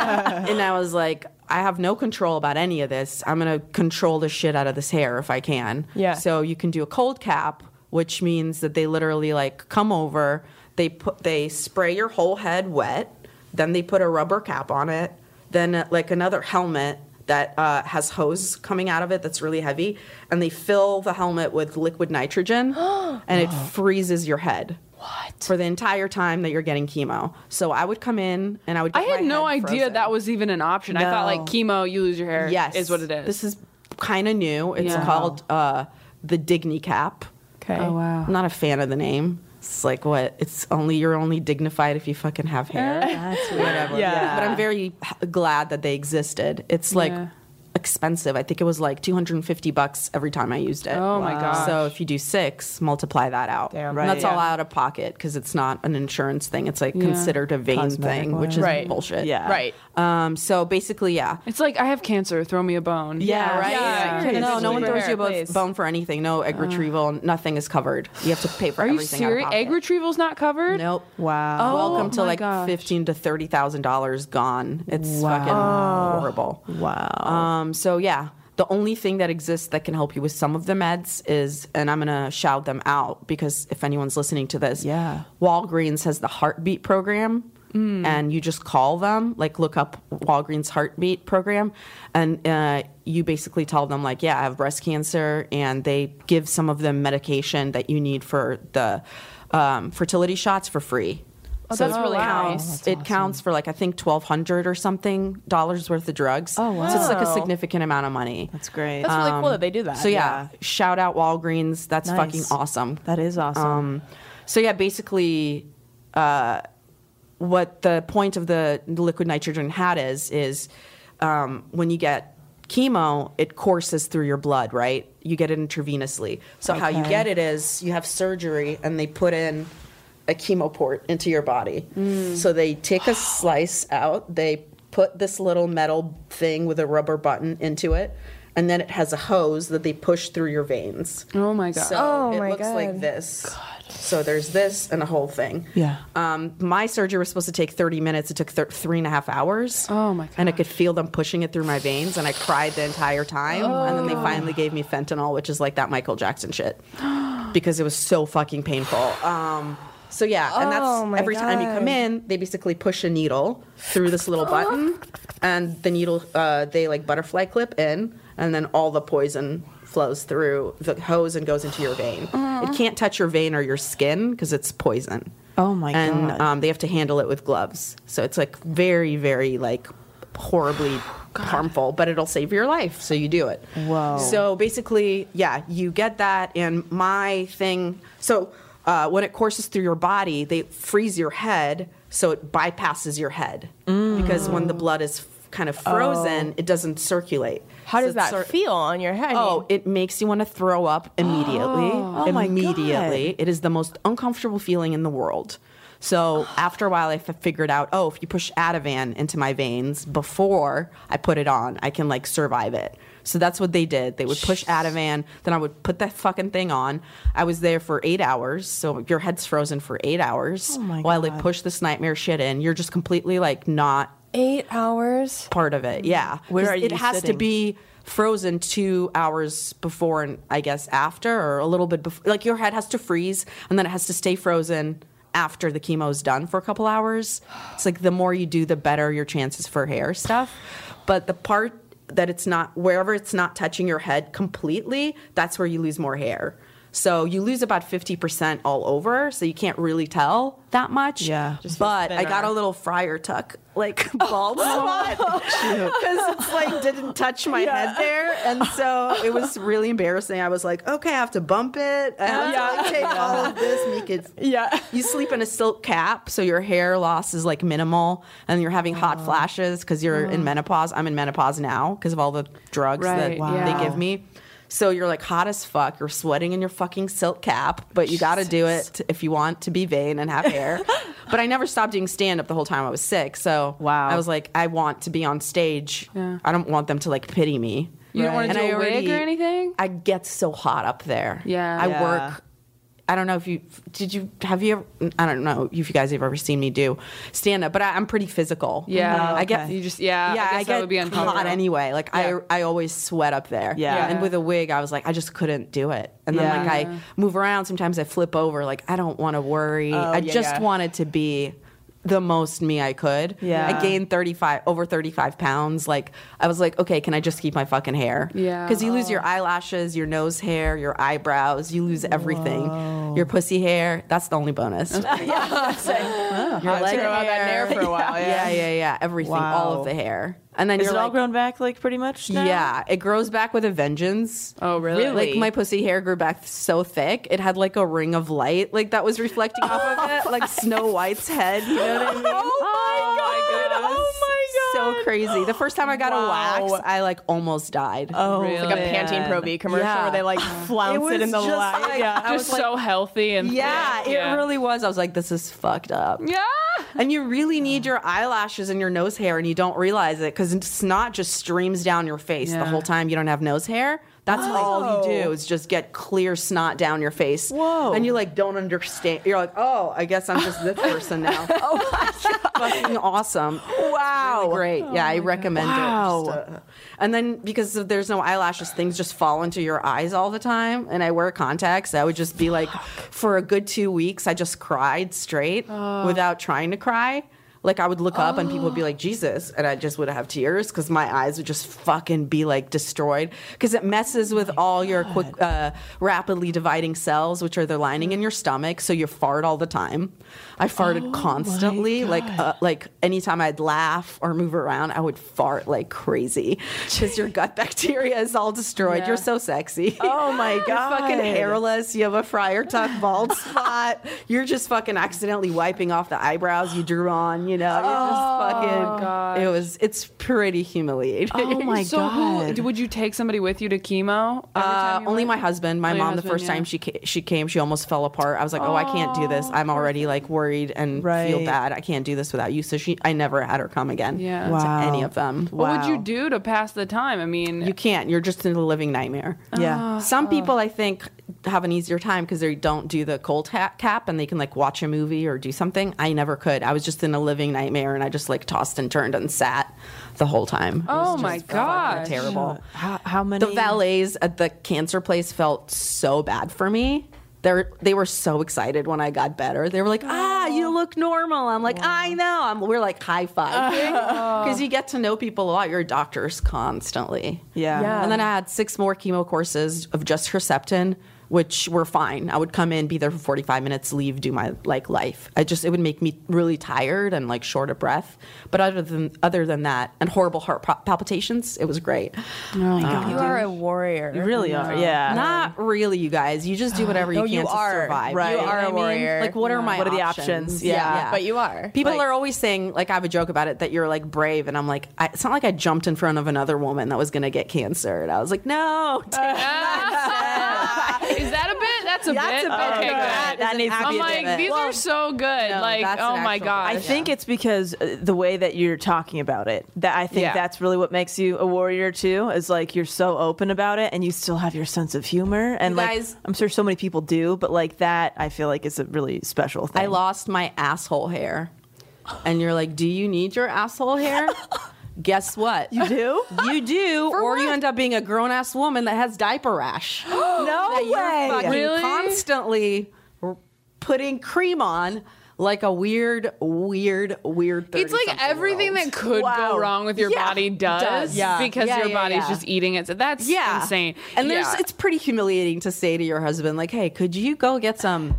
I was like, I have no control about any of this. I'm going to control the shit out of this hair if I can. Yeah. So you can do a cold cap, which means that they literally like come over, they put they spray your whole head wet, then they put a rubber cap on it, then uh, like another helmet that uh, has hose coming out of it that's really heavy, and they fill the helmet with liquid nitrogen, and it freezes your head. What? For the entire time that you're getting chemo. So I would come in and I would get I had my no head idea frozen. that was even an option. I thought like chemo, you lose your hair. Yes. Is what it is. This is kind of new. It's Yeah. called uh, the Digni Cap. Okay. Oh wow. I'm not a fan of the name. It's like what? It's only you're only dignified if you fucking have hair. That's weird. Whatever. Yeah. But I'm very h- glad that they existed. It's like Yeah. expensive. I think it was like two hundred fifty bucks every time I used it. Oh my gosh. So if you do six, multiply that out. Damn. And Right. that's all Yeah. out of pocket because it's not an insurance thing. It's like Yeah. considered a vein Cosmetic thing, which is Right. bullshit. Yeah. Right. Um, so basically, yeah. It's like I have cancer. Throw me a bone. Yeah, right. Yeah, Yeah. yeah. No, no one Leave your throws hair, you a bone, please. bone for anything. No egg retrieval. Nothing is covered. You have to pay for Are you everything. out of serious? pocket. Egg retrieval's not covered. Nope. Wow. Oh, Welcome to my like gosh. fifteen to thirty thousand dollars gone. It's fucking horrible. Wow. Um. So yeah, the only thing that exists that can help you with some of the meds is, and I'm gonna shout them out because if anyone's listening to this, Yeah. Walgreens has the Heartbeat program. And you just call them, like look up Walgreens Heartbeat program, and uh, you basically tell them like, yeah, I have breast cancer, and they give some of the medication that you need for the um, fertility shots for free. Oh, so that's it really counts, nice. It counts for like I think twelve hundred or something dollars worth of drugs. Oh, wow. So it's like a Wow. significant amount of money. That's great. That's really cool that they do that. So yeah, shout out Walgreens. That's Nice. fucking awesome. That is awesome. Um, so yeah, basically, uh, what the point of the liquid nitrogen hat is is um, when you get chemo, it courses through your blood, right? You get it intravenously. So how you Okay. get it is you have surgery and they put in a chemo port into your body. So they take a slice out, they put this little metal thing with a rubber button into it, and then it has a hose that they push through your veins. Oh my god. So Oh it my looks like God. this. So there's this and a whole thing. Yeah. Um, my surgery was supposed to take thirty minutes. It took th- three and a half hours. Oh my And I could feel them pushing it through my veins, and I cried the entire time. And then they finally gave me fentanyl, which is like that Michael Jackson shit, because it was so fucking painful. Um, so yeah, and Oh that's my every time you come God. in, they basically push a needle through this little button, and the needle uh, they like butterfly clip in, and then all the poison flows through the hose and goes into your vein. It can't touch your vein or your skin because it's poison. Oh my and, God. um, they have to handle it with gloves. So it's like very, very like horribly harmful, but it'll save your life. So you do it. Whoa. So basically, yeah, you get that. And my thing, so uh, when it courses through your body, they freeze your head so it bypasses your head. Because when the blood is f- kind of frozen, it doesn't circulate. How So does that it's sort- feel on your head? I Oh, mean, it makes you want to throw up immediately. Oh my immediately. God. It is the most uncomfortable feeling in the world. So after a while, I f- figured out, oh, if you push Ativan into my veins before I put it on, I can like survive it. So that's what they did. They would push Ativan, then I would put that fucking thing on. I was there for eight hours. So your head's frozen for eight hours Oh my while God. they push this nightmare shit in. You're just completely like not eight hours. part of it. Yeah. Where 'Cause are It you has sitting? to be frozen two hours before and I guess after, or a little bit before. Like your head has to freeze and then it has to stay frozen after the chemo's done for a couple hours. It's like the more you do, the better your chances for hair stuff. But the part that it's not, wherever it's not touching your head completely, that's where you lose more hair. So you lose about fifty percent all over, so you can't really tell that much. Yeah. Just feels But I got thinner. a little Friar Tuck, like, bald spot. Because it's like, didn't touch my head there. And so it was really embarrassing. I was like, okay, I have to bump it. I have Yeah. to like, take all of this, make it. Yeah. You sleep in a silk cap, so your hair loss is like minimal, and you're having hot flashes because you're in menopause. I'm in menopause now because of all the drugs Right, that wow. they give me. So you're like hot as fuck. You're sweating in your fucking silk cap, but you got to do it to, if you want to be vain and have hair. But I never stopped doing stand up the whole time I was sick. So Wow. I was like, I want to be on stage. Yeah. I don't want them to like pity me. You don't want And to do I a wig already- or anything? I get so hot up there. Yeah. I Yeah. work. I don't know if you did you have you ever I don't know if you guys have ever seen me do stand up, but I, I'm pretty physical. Yeah. I get Okay. You just yeah. yeah, I, I, guess that would be get uncomfortable. hot anyway. Like Yeah. I I always sweat up there. Yeah. Yeah. And with a wig, I was like, I just couldn't do it. And then Yeah. like I move around. Sometimes I flip over. Like I don't want to worry. Oh, I yeah, just yeah. wanted to be the most me I could. Yeah. I gained thirty-five over thirty-five pounds. Like I was like, okay, can I just keep my fucking hair? Yeah. Because you lose your eyelashes, your nose hair, your eyebrows. You lose everything. Your pussy hair. That's the only bonus. Yeah. Your leg grow out that hair for a while, Yeah, yeah, yeah. Everything, all Wow. of the hair. And then Is you're it all like, grown back like pretty much now? yeah, it grows back with a vengeance. Oh, really? Like my pussy hair grew back so thick, it had like a ring of light, like that was reflecting off of it, like Snow White's head. You know what I mean? Oh my god! Oh my god! So crazy. The first time I got Wow. a wax, I like almost died. Oh, Really? Like a Pantene Pro V commercial Yeah. where they like flounce it, was in the just light. like- yeah. I Just was so healthy and yeah, thick. it really was. I was like, this is fucked up. Yeah. And you really need your eyelashes and your nose hair, and you don't realize it because snot just streams down your face the Yeah. whole time you don't have nose hair. That's all you do is just get clear snot down your face. Whoa. And you like don't understand. You're like, oh, I guess I'm just this person now. Oh my god, fucking awesome! Wow, really great. Yeah, I recommend Wow. it. Just, uh, and then because if there's no eyelashes, things just fall into your eyes all the time. And I wear contacts. I would just be like, for a good two weeks, I just cried straight without trying to cry. Like I would look up and people would be like, Jesus, and I just would have tears because my eyes would just fucking be like destroyed because it messes with all your quick, uh, rapidly dividing cells, which are the lining in your stomach. So you fart all the time. I farted constantly, like uh, like anytime I'd laugh or move around, I would fart like crazy because your gut bacteria is all destroyed. You're so sexy. Oh my You're God. fucking hairless. You have a Friar Tuck bald spot. You're just fucking accidentally wiping off the eyebrows you drew on. You know, you're just fucking. gosh. It was. It's pretty humiliating. Oh my so god. who would you take somebody with you to chemo? every Uh, time you only went? my husband. My Oh, your mom. The husband, first yeah. time she ca- she came, she almost fell apart. I was like, oh, I can't do this. I'm already like worried and feel Right. bad. I can't do this without you. So she, I never had her come again. Yeah. Wow. To any of them. What would you Wow. do to pass the time? I mean, You can't. You're just in a living nightmare. Yeah. Some people, I think, have an easier time because they don't do the cold ta- cap and they can like watch a movie or do something. I never could. I was just in a living nightmare and I just like tossed and turned and sat the whole time. It was Oh, my just fucking gosh. terrible. How, how many? The valets at the cancer place felt so bad for me. They're, they were so excited when I got better. They were like, ah, you look normal. I'm like, I know. I'm, we're like high fiving because you get to know people a lot. Your doctors constantly. Yeah. Yeah. And then I had six more chemo courses of just Herceptin, which were fine. I would come in, be there for forty-five minutes, leave, do my like life. I just it would make me really tired and like short of breath. But other than other than that, and horrible heart pal- palpitations, it was great. oh my God. You are a warrior. You really are. Yeah. Not really, you guys. You just do whatever you No, can you to are. survive. Right. You You know are what a I mean? warrior. Like, what are my What are the options? options? Yeah. Yeah. But you are. People Like- are always saying, like, I have a joke about it that you're like brave, and I'm like, I, it's not like I jumped in front of another woman that was going to get cancer, and I was like, no. Is that a bit? That's a That's bit. a bit. Okay, That good. is an needs to be I'm a like, bit. these Well, are so good. no, like, that's oh an my actual gosh. I think it's because uh, the way that you're talking about it. That I think Yeah. that's really what makes you a warrior too. Is like you're so open about it, and you still have your sense of humor. And You like guys- I'm sure so many people do, but like that, I feel like is a really special thing. I lost my asshole hair. And you're like, do you need your asshole hair? Guess what? You do? You do, or you end up being a grown ass woman that has diaper rash. No that you're way. fucking Really? constantly r- putting cream on like a weird, weird, weird. It's like everything that could Wow. go wrong with your Yeah, body does, does. Yeah. because Yeah, your yeah, body's yeah. just eating it. So that's yeah. insane. And there's Yeah. it's pretty humiliating to say to your husband, like, hey, could you go get some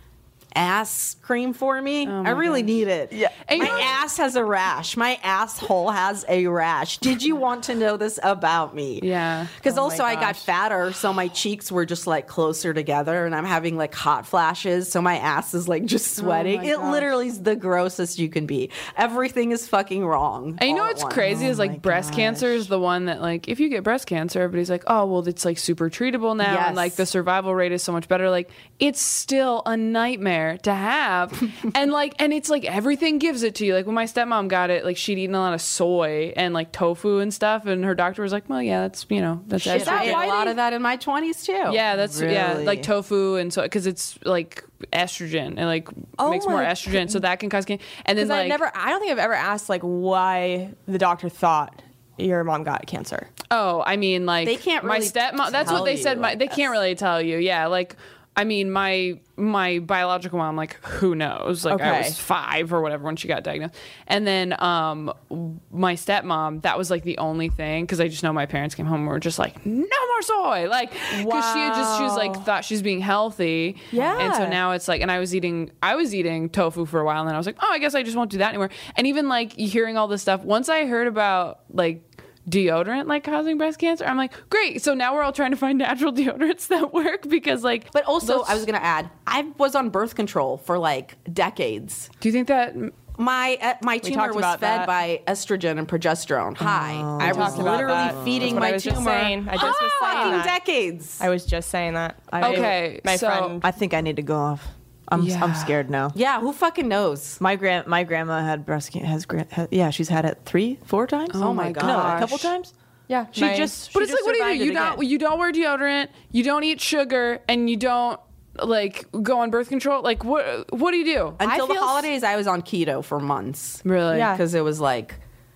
ass cream for me? I really need it. Yeah. And My you know- ass has a rash. My asshole has a rash. Did you want to know this about me? Yeah. Because Oh my also I got gosh. fatter, so my cheeks were just like closer together, and I'm having like hot flashes, so my ass is like just sweating. my it gosh. literally is the grossest you can be. Everything is fucking wrong. And you know all at what's once. crazy is like breast cancer is the one that like if you get breast cancer, everybody's like, oh well, it's like super treatable now, Yes. and like the survival rate is so much better. Like it's still a nightmare to have, and like and it's like everything gives it to you. Like when my stepmom got it, like she'd eaten a lot of soy and like tofu and stuff, and her doctor was like, well, yeah, that's you know that's Shit, I ate estrogen. a lot of that in my twenties too. Yeah, that's yeah, Really? like tofu and so because it's like estrogen and like Oh makes more my estrogen, so that can cause cancer. And then Because I like never, I don't think I've ever asked like why the doctor thought your mom got cancer. oh, I mean like They can't my really stepmom. That's what tell they said. you, My I they guess. can't really tell you. Yeah, like I mean my my biological mom. Like who knows? Like I Okay. was five or whatever when she got diagnosed. And then um my stepmom. That was like the only thing because I just know my parents came home and were just like no more soy. Like because she had just she was like thought she was being healthy. Yeah. And so now it's like and I was eating I was eating tofu for a while and then I was like oh I guess I just won't do that anymore. And even like hearing all this stuff once I heard about like deodorant like causing breast cancer, I'm like great, so now we're all trying to find natural deodorants that work because like But also, those- I was gonna add, I was on birth control for like decades. do you think that My uh, my tumor talked was about fed that. by estrogen and progesterone. Hi, I was talked about literally that. feeding That's what my I was tumor. just saying. I just was saying fucking that. decades. I was just saying that. I- okay My so friend. I think I need to go off. I'm Yeah. I'm scared now. Yeah, who fucking knows? My grand my grandma had breast cancer. Has, gra- ha yeah, she's had it three, four times. Oh my No, a gosh. couple times. Yeah, She my- just. but she it's just like what do you survived do you it don't again. you don't wear deodorant, you don't eat sugar, and you don't like go on birth control. Like what what do you do? Until the feel s- holidays, I was on keto for months. Really? Yeah. because it was like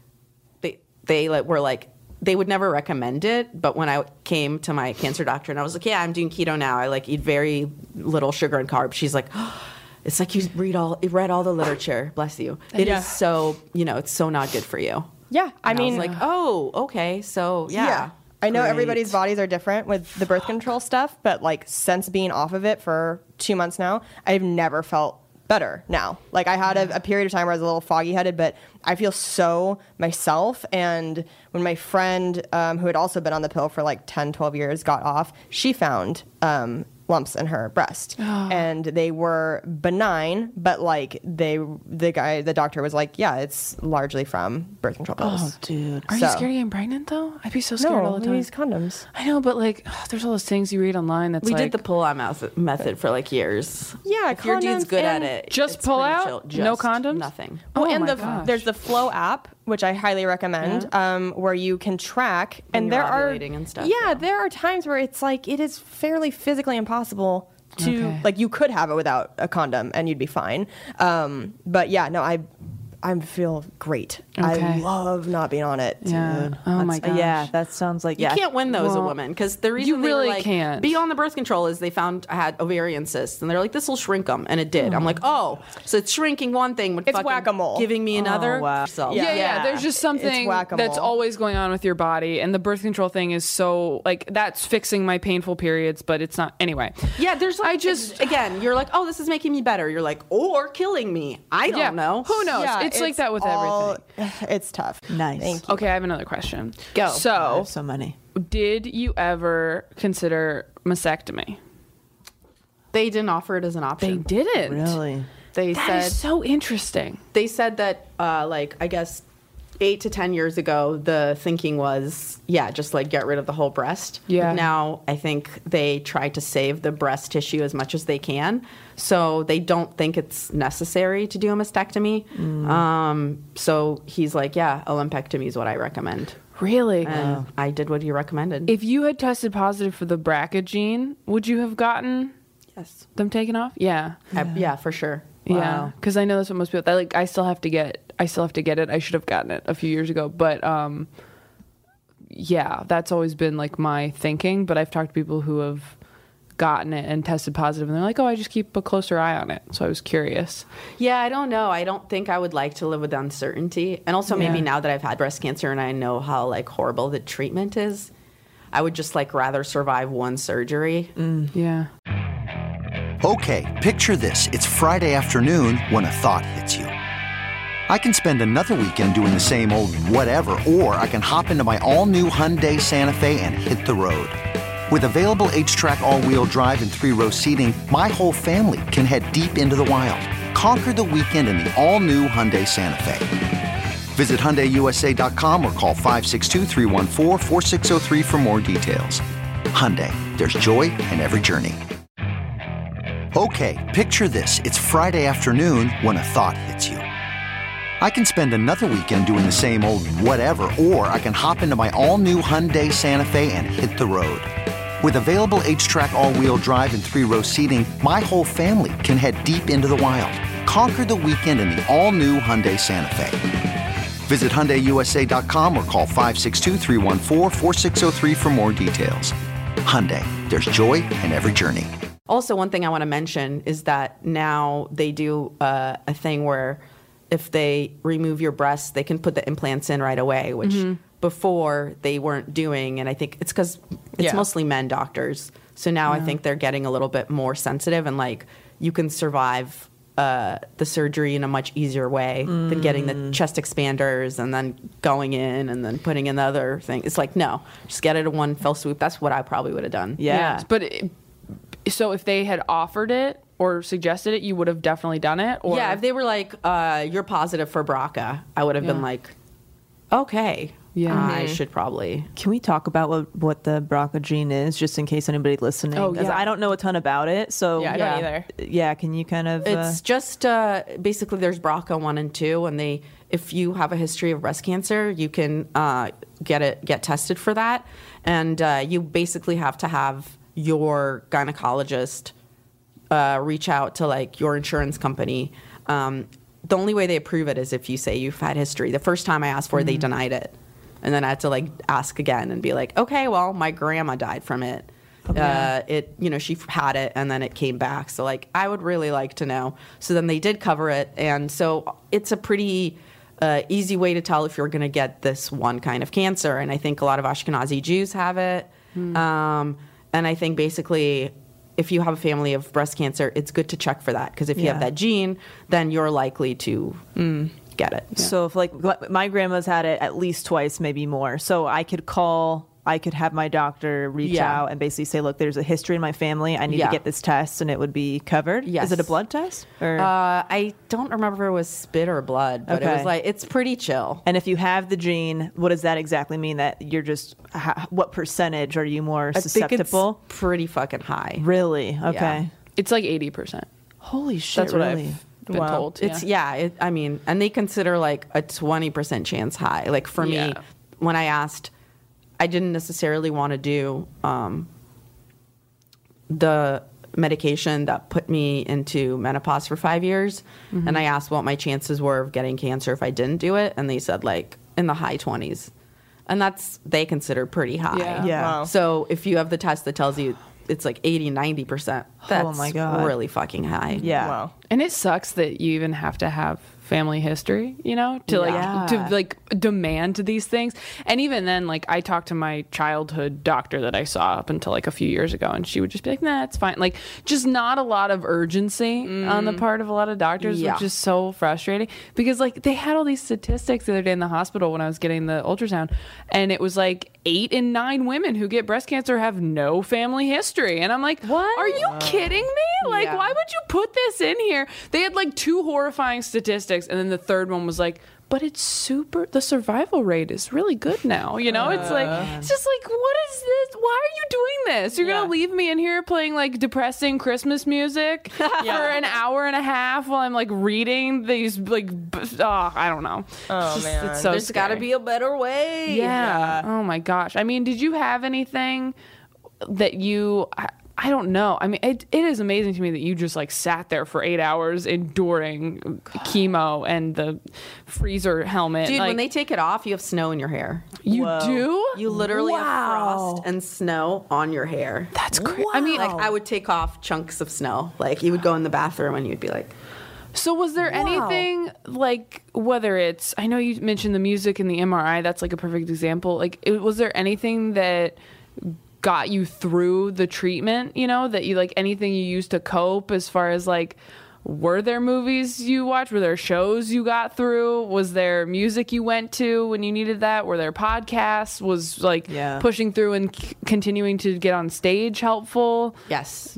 they they like were like they would never recommend it, but when I came to my cancer doctor and I was like, yeah, I'm doing keto now. I like eat very little sugar and carbs. She's like, oh, it's like you read all you read all the literature. Bless you. It is Yeah. so you know it's so not good for you. Yeah, I And mean, was like, oh, okay, so yeah. I know Great. everybody's bodies are different with the birth control stuff, but like since being off of it for two months now, I've never felt better now. Like I had a, a period of time where I was a little foggy headed, but I feel so myself. And when my friend, um, who had also been on the pill for like ten, twelve years, got off, she found um, lumps in her breast, and they were benign, but like they, the guy, the doctor was like, yeah, it's largely from birth control pills. Oh, dude. Are you So- scared of getting pregnant though? I'd be so scared No, all the we time. use condoms. I know, but like there's all those things you read online that's We like did the pull-out method, method for like years. Yeah, if your dude's condoms good at and- it, Just it's pull pretty out? chill. No Just condoms? nothing. Oh, Oh and my the gosh. there's the Flow app, which I highly recommend, um, where you can track. When and you're there are ovulating and stuff, Yeah, yeah. there are times where it's like it is fairly physically impossible to Okay. like you could have it without a condom and you'd be fine. Um, but yeah, no, I I feel great. I Okay. love not being on it. yeah. dude. Oh my That's- gosh. Yeah, that sounds like You yeah. can't win though as a Well, woman because the reason they really were like, can't. be on the birth control is they found I had ovarian cysts and they're like this will shrink them and it did. I'm like oh so it's shrinking one thing but It's fucking whack-a-mole. giving me another. wow. So, Yeah, yeah, Yeah. There's just something whack-a-mole. that's always going on with your body, and the birth control thing is so like that's fixing my painful periods, but it's not anyway. yeah. There's like I just- again you're like oh this is making me better. You're like or killing me. I don't Yeah, know. who knows? Yeah, it's, like that with all- everything. It's tough. Nice. Thank you. Okay, I have another question. Go. I So, have so many. did you ever consider mastectomy? They didn't offer it as an They option. didn't. Really? They That said is so interesting. they said that uh, like I guess eight to ten years ago the thinking was yeah just like get rid of the whole breast. Yeah. But now I think they try to save the breast tissue as much as they can, so they don't think it's necessary to do a mastectomy. Um, so he's like yeah a lumpectomy is what I recommend, Really? and I did what he recommended. If you had tested positive for the B R C A gene, would you have gotten yes, them taken off? Yeah. I- yeah for sure. Yeah, because I know that's what most people. I, like, I still have to get. I still have to get it. I should have gotten it a few years ago, but um, yeah, that's always been like my thinking. But I've talked to people who have gotten it and tested positive, and they're like, oh, I just keep a closer eye on it. So I was curious. Yeah, I don't know. I don't think I would like to live with uncertainty. And also maybe Yeah. now that I've had breast cancer and I know how like horrible the treatment is, I would just like rather survive one surgery. Yeah. Okay, picture this. It's Friday afternoon when a thought hits you. I can spend another weekend doing the same old whatever, or I can hop into my all-new Hyundai Santa Fe and hit the road. With available H-Track all-wheel drive and three-row seating, my whole family can head deep into the wild. Conquer the weekend in the all-new Hyundai Santa Fe. Visit Hyundai U S A dot com or call five six two, three one four, four six zero three for more details. Hyundai, there's joy in every journey. Okay, picture this. It's Friday afternoon when a thought hits you. I can spend another weekend doing the same old whatever, or I can hop into my all-new Hyundai Santa Fe and hit the road. With available H-Track all-wheel drive and three-row seating, my whole family can head deep into the wild. Conquer the weekend in the all-new Hyundai Santa Fe. Visit Hyundai U S A dot com or call five six two, three one four, four six zero three for more details. Hyundai, there's joy in every journey. Also, one thing I want to mention is that now they do uh, a thing where if they remove your breasts, they can put the implants in right away, which Mm-hmm. before they weren't doing. And I think it's because it's Yeah. mostly men doctors. So now I think they're getting a little bit more sensitive and like you can survive uh, the surgery in a much easier way than getting the chest expanders and then going in and then putting in the other thing. It's like, no, just get it in one fell swoop. That's what I probably would have done. Yeah. But it, so if they had offered it or suggested it, you would have definitely done it? Or? Yeah, if they were like, uh, you're positive for B R C A, I would have been Yeah. like, okay, Yeah. I should probably. Can we talk about what, what the B R C A gene is, just in case anybody listening? Oh, 'Cause yeah. I don't know a ton about it. So Yeah, I Yeah. don't either. yeah, can you kind of? It's uh, just uh, basically there's B R C A one and two, and they if you have a history of breast cancer, you can uh, get it get tested for that, and uh, you basically have to have your gynecologist uh, reach out to like your insurance company. Um, the only way they approve it is if you say you've had history. The first time I asked for it, they denied it, and then I had to like ask again and be like, okay, well, my grandma died from it. Uh, it, you know, she had it and then it came back. So like, I would really like to know. So then they did cover it, and so it's a pretty uh, easy way to tell if you're going to get this one kind of cancer. And I think a lot of Ashkenazi Jews have it. Um, and I think basically, if you have a family of breast cancer, it's good to check for that, because if you have Yeah. that gene, then you're likely to get it. So if like my grandma's had it at least twice, maybe more. So I could call, I could have my doctor reach Yeah. out and basically say, look, there's a history in my family. I need Yeah. to get this test, and it would be covered. Yes. Is it a blood test? Or Uh, I don't remember if it was spit or blood, but it Okay. was like, it's pretty chill. and if you have the gene, what does that exactly mean? That you're just ha- what percentage are you more I think it's susceptible? pretty fucking high. Really? Okay. Yeah. It's like eighty percent. Holy shit! That's what really? I've been Wow. told. It's yeah. it, I mean, and they consider like a twenty percent chance high. Like for me, Yeah. when I asked, I didn't necessarily want to do um, the medication that put me into menopause for five years, and I asked what my chances were of getting cancer if I didn't do it, and they said like in the high twenties, and that's they consider pretty high. Yeah. Yeah. Wow. So if you have the test that tells you it's like eighty, ninety percent, that's Oh my God. really fucking high. Yeah. Wow. And it sucks that you even have to have family history, you know, to like Yeah. to like demand these things. And even then, like I talked to my childhood doctor that I saw up until like a few years ago, and she would just be like, "Nah, it's fine." Like just not a lot of urgency on the part of a lot of doctors, Yeah. which is so frustrating because like they had all these statistics the other day in the hospital when I was getting the ultrasound, and it was like eight in nine women who get breast cancer have no family history, and I'm like, What? Are you kidding me? Like, Yeah. why would you put this in here? They had like two horrifying statistics, and then the third one was like, but it's super, the survival rate is really good now. You know, it's like, it's just like, what is this? Why are you doing this? You're going to leave me in here playing like depressing Christmas music for an hour and a half while I'm like reading these, like, b- oh, I don't know. Oh, It's just- man. It's so There's got to scary. be a better way. Yeah. Oh my gosh. I mean, did you have anything that you I don't know. I mean, it, it is amazing to me that you just like sat there for eight hours enduring God. chemo and the freezer helmet. Dude, like, when they take it off, you have snow in your hair. You Whoa. do? You literally wow. have frost and snow on your hair. That's crazy. I mean, like I would take off chunks of snow. Like you would go in the bathroom and you'd be like. So was there Wow. anything like, whether it's, I know you mentioned the music and the M R I, that's like a perfect example. Like, it, was there anything that got you through the treatment, you know, that you like, anything you used to cope, as far as like, were there movies you watched? Were there shows you got through? Was there music you went to when you needed that? Were there podcasts? Was like Yeah. pushing through and c- continuing to get on stage helpful? Yes.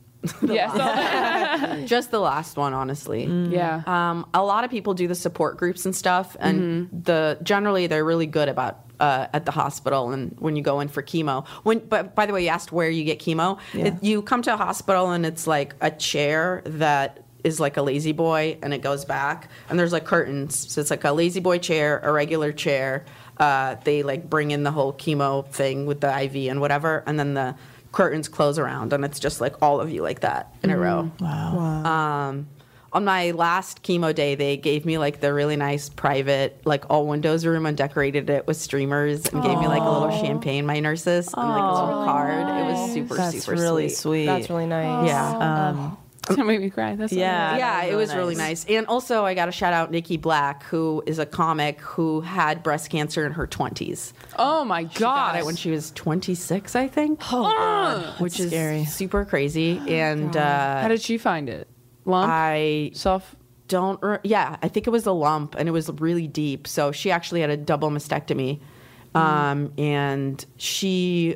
Yeah. Just the last one, honestly. Yeah. Um, a lot of people do the support groups and stuff, and Mm-hmm. the generally they're really good about uh, at the hospital and when you go in for chemo. When, but by the way, you asked where you get chemo. Yeah. It, you come to a hospital and it's like a chair that is like a lazy boy, and it goes back, and there's like curtains, so it's like a lazy boy chair, a regular chair. Uh, they like bring in the whole chemo thing with the I V and whatever, and then the curtains close around, and it's just like all of you like that in a row. Wow. Um, on my last chemo day, they gave me like the really nice private, like all windows room, and decorated it with streamers and gave me like a little champagne, my nurses, and like a little card. It was super, That's super really sweet. sweet. That's really nice. Yeah. Um, It's gonna make me cry. That's Yeah. Yeah, that was it really was really nice. nice. And also, I got to shout out Nikki Black, who is a comic who had breast cancer in her twenties. Oh my She got god! it when she was twenty-six, I think. Oh, God. which That's is scary. super crazy. And How uh, did she find it? Lump? I Self? don't. Re- yeah, I think it was a lump, and it was really deep. So she actually had a double mastectomy, um, and she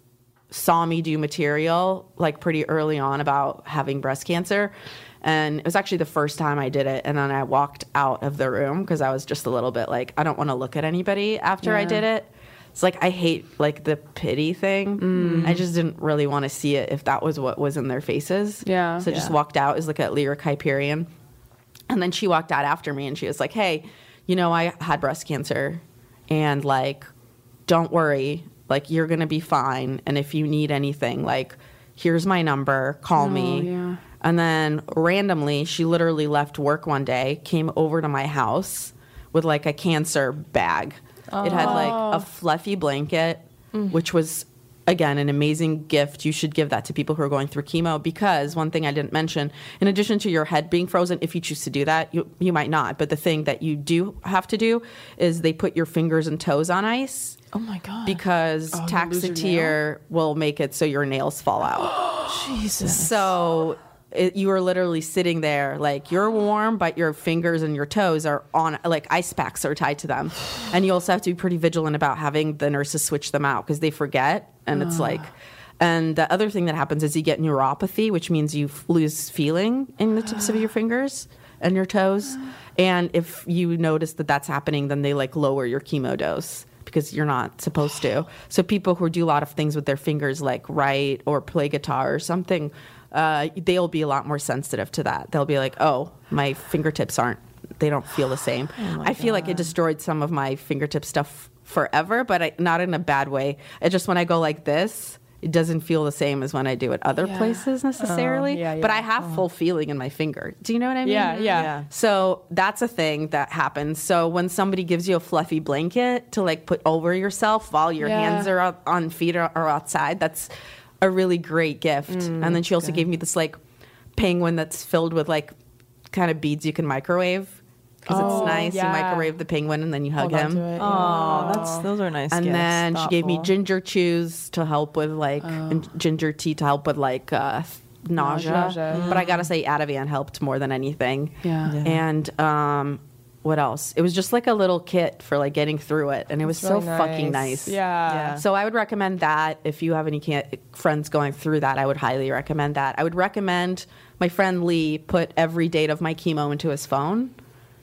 saw me do material like pretty early on about having breast cancer. And it was actually the first time I did it. And then I walked out of the room because I was just a little bit like, I don't want to look at anybody after I Yeah. did it. It's like, I hate like the pity thing. I just didn't really want to see it if that was what was in their faces. Yeah. So I just Yeah. walked out. It was like at Lyric Hyperion. And then she walked out after me and she was like, hey, you know, I had breast cancer, and like, don't worry. Like, you're going to be fine. And if you need anything, like, here's my number, call me. yeah. And then randomly, she literally left work one day, came over to my house with like a cancer bag. It had like a fluffy blanket, which was, again, an amazing gift. You should give that to people who are going through chemo, because one thing I didn't mention, in addition to your head being frozen, if you choose to do that, you, you might not. But the thing that you do have to do is they put your fingers and toes on ice. Oh my God. Because Oh, you lose your Taxotere will make it so your nails fall out. Jesus. So it, you are literally sitting there, like, you're warm, but your fingers and your toes are on, like, ice packs are tied to them. And you also have to be pretty vigilant about having the nurses switch them out because they forget. And it's like, and the other thing that happens is you get neuropathy, which means you f- lose feeling in the tips of your fingers and your toes. And if you notice that that's happening, then they like lower your chemo dose, because you're not supposed to. So people who do a lot of things with their fingers, like write or play guitar or something, uh, they'll be a lot more sensitive to that. They'll be like, oh, my fingertips aren't, they don't feel the same. I feel like it destroyed some of my fingertip stuff forever, but I, not in a bad way. It just, when I go like this, it doesn't feel the same as when I do it other places necessarily. yeah, But yeah. I have full feeling in my finger. Do you know what I mean? Yeah, yeah. Yeah. So that's a thing that happens. So when somebody gives you a fluffy blanket to like put over yourself while your Yeah. hands are out on feet or, or outside, that's a really great gift. Mm, and then she also gave me this like penguin that's filled with like kind of beads you can microwave. Because Oh, it's nice. yeah. You microwave the penguin and then you hug Hold on him. to it. Oh, that's those are nice. And gifts. then she gave me Thoughtful. ginger chews to help with like, Oh. and ginger tea to help with like uh, nausea. Nausea. But I gotta say, Ativan helped more than anything. Yeah. Yeah. And um, what else? It was just like a little kit for like getting through it, and it was really so fucking nice. nice. Yeah. Yeah. So I would recommend that if you have any can- friends going through that. I would highly recommend that. I would recommend my friend Lee put every date of my chemo into his phone.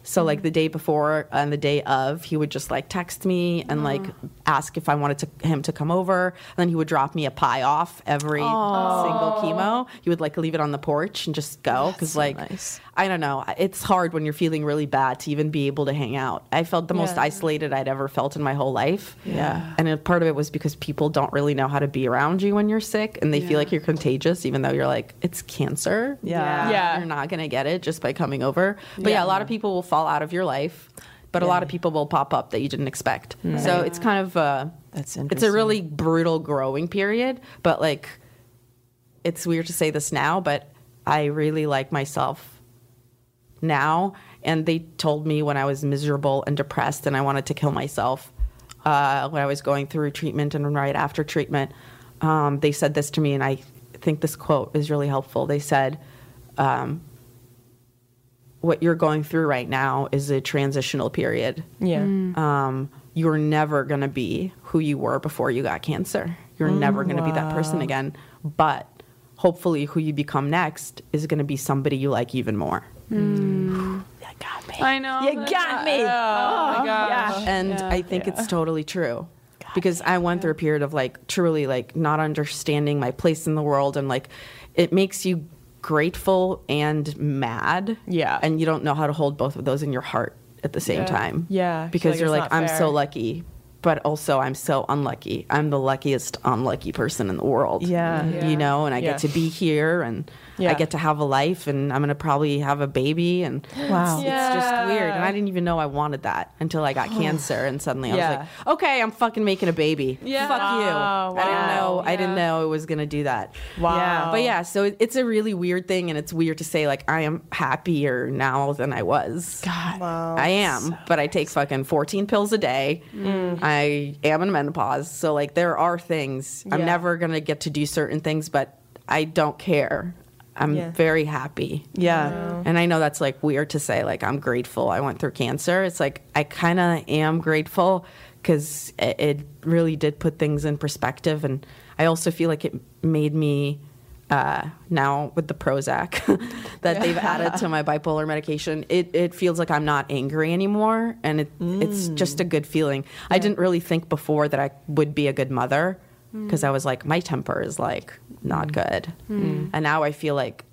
So like the day before and the day of, he would just like text me and like ask if I wanted to, him to come over. And then he would drop me a pie off every single chemo. He would like leave it on the porch and just go. Because so like, nice. I don't know. It's hard when you're feeling really bad to even be able to hang out. I felt the most Yeah. isolated I'd ever felt in my whole life. Yeah. And a part of it was because people don't really know how to be around you when you're sick and they feel like you're contagious, even though you're like, it's cancer. Yeah. Yeah. You're not going to get it just by coming over. But yeah, a lot of people will fall out of your life, but a lot of people will pop up that you didn't expect. So it's kind of, uh, That's it's a interesting. really brutal growing period. But like, it's weird to say this now, but I really like myself now. And they told me when I was miserable and depressed and I wanted to kill myself, uh, when I was going through treatment and right after treatment, um, they said this to me, and I think this quote is really helpful. They said, um, what you're going through right now is a transitional period. Yeah. Um, you're never going to be who you were before you got cancer. You're never going to be that person again. But hopefully who you become next is going to be somebody you like even more. That got me. I know. You got me. Oh, my gosh. And Yeah. I think it's totally true. Because I went through a period of like truly like not understanding my place in the world, and like it makes you grateful and mad. Yeah. And you don't know how to hold both of those in your heart at the same Yeah. time. Yeah, I feel Because like you're it's like, not I'm fair. so lucky, but also I'm so unlucky. I'm the luckiest unlucky person in the world. Yeah. Yeah. You know, and I Yeah. get to be here, and Yeah. I get to have a life, and I'm going to probably have a baby, and Wow. it's, it's just weird. And I didn't even know I wanted that until I got cancer, and suddenly I Yeah. was like, okay, I'm fucking making a baby. Yeah. Fuck you. Wow, I didn't know. wow. I didn't Yeah. know it was going to do that. Wow. Yeah. But yeah, so it, it's a really weird thing, and it's weird to say like I am happier now than I was. God. I am, but I take fucking fourteen pills a day. I am in menopause, so like there are things I'm Yeah. never gonna get to do certain things, but I don't care. I'm Yeah. very happy. Yeah. And I know that's like weird to say, like I'm grateful I went through cancer. It's like I kind of am grateful because it, it really did put things in perspective, and I also feel like it made me. Uh, now with the Prozac that they've added to my bipolar medication, it, it feels like I'm not angry anymore, and it, it's just a good feeling. I didn't really think before that I would be a good mother because I was like, my temper is like not good, and now I feel like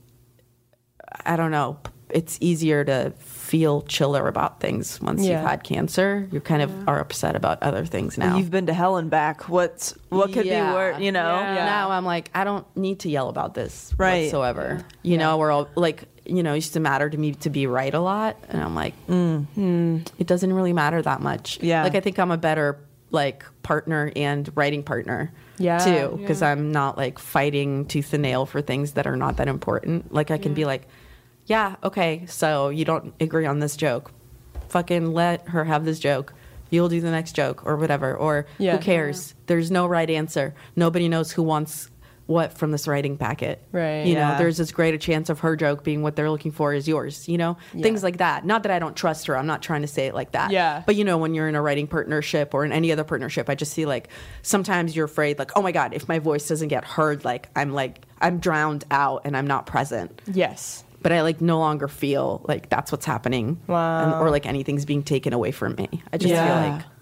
I don't know. It's easier to feel chiller about things once Yeah. you've had cancer. You kind of are upset about other things now. You've been to hell and back. What's what could Yeah. be worse? You know. Yeah. Now I'm like, I don't need to yell about this Right. whatsoever. You know, we're all like, you know, it used to matter to me to be right a lot. And I'm like, mm, it doesn't really matter that much. Yeah. Like, I think I'm a better like partner and writing partner Yeah. too. Because I'm not like fighting tooth and nail for things that are not that important. Like I can be like, yeah, okay, so you don't agree on this joke. Fucking let her have this joke. You'll do the next joke or whatever. Or Yeah. who cares? There's no right answer. Nobody knows who wants what from this writing packet. Right. You Yeah. know, there's as great a chance of her joke being what they're looking for as yours, you know? Things like that. Not that I don't trust her. I'm not trying to say it like that. Yeah. But you know, when you're in a writing partnership or in any other partnership, I just see like sometimes you're afraid like, oh my God, if my voice doesn't get heard, like I'm like I'm drowned out and I'm not present. Yes. But I like no longer feel like that's what's happening. Wow. And, or like anything's being taken away from me. I just Yeah. feel like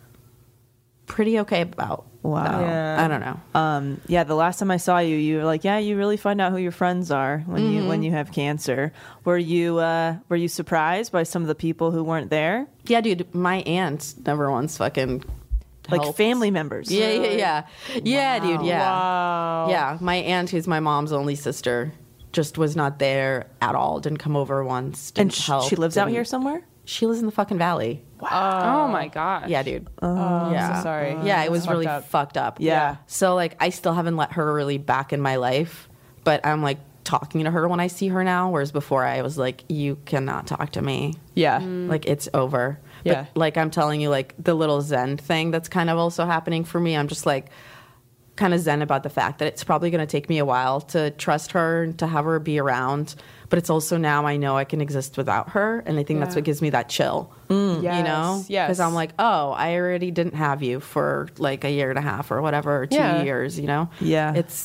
pretty okay about Wow. that. Yeah. I don't know. Um, yeah, the last time I saw you, you were like, yeah, you really find out who your friends are when you when you have cancer. Were you uh, were you surprised by some of the people who weren't there, Yeah, dude, my aunt never once fucking like helped. family members? Yeah, yeah, yeah. Yeah, dude, yeah. Wow. Yeah, my aunt, who's my mom's only sister, just was not there at all. Didn't come over once. And Didn't sh- help, she lives out didn't- here somewhere. She lives in the fucking valley. Oh my gosh. Yeah, dude. Oh, Yeah. I'm so sorry. Yeah, it was That's really fucked up. fucked up. Yeah. So like I still haven't let her really back in my life, but I'm like talking to her when I see her now, whereas before I was like, you cannot talk to me. Yeah. Like it's over. Yeah. But like I'm telling you, like the little zen thing that's kind of also happening for me, I'm just like kind of zen about the fact that it's probably going to take me a while to trust her and to have her be around. But it's also now I know I can exist without her. And I think that's what gives me that chill. You know? Yes. Because I'm like, oh, I already didn't have you for like a year and a half or whatever, or two Yeah. years, you know? Yeah. It's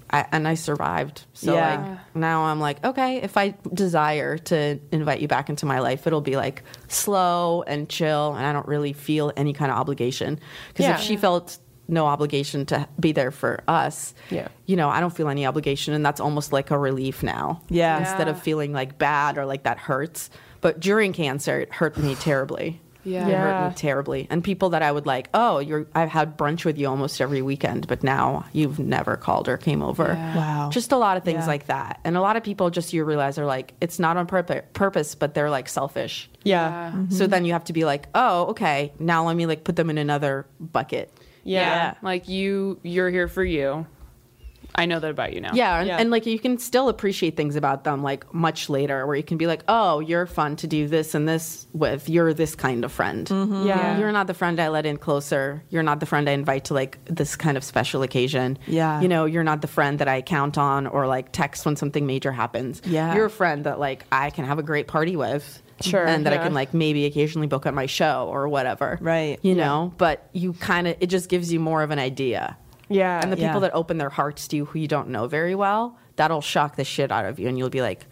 I, and I survived. So Yeah. like now I'm like, okay, if I desire to invite you back into my life, it'll be like slow and chill, and I don't really feel any kind of obligation. Because Yeah. if she felt no obligation to be there for us, Yeah. you know, I don't feel any obligation, and that's almost like a relief now. Yeah. Instead of feeling like bad or like that hurts. But during cancer, it hurt me terribly. Yeah. It hurt Yeah. me terribly. And people that I would like, oh, you're I've had brunch with you almost every weekend, but now you've never called or came over. Wow. Just a lot of things Yeah. like that. And a lot of people just you realize are like, it's not on purpo- purpose, but they're like selfish. Yeah. So then you have to be like, oh, okay, now let me like put them in another bucket. Yeah. Like you, you're here for you. I know that about you now. Yeah, and, Yeah. and like you can still appreciate things about them like much later, where you can be like, oh, you're fun to do this and this with. You're this kind of friend. Yeah. You're not the friend I let in closer. You're not the friend I invite to like this kind of special occasion. Yeah. You know, you're not the friend that I count on or like text when something major happens. Yeah. You're a friend that like I can have a great party with. Sure, And that I yeah. can like maybe occasionally book on my show or whatever. Right. You know, but you kind of, it just gives you more of an idea. Yeah. And the Yeah. people that open their hearts to you who you don't know very well, that'll shock the shit out of you. And you'll be like,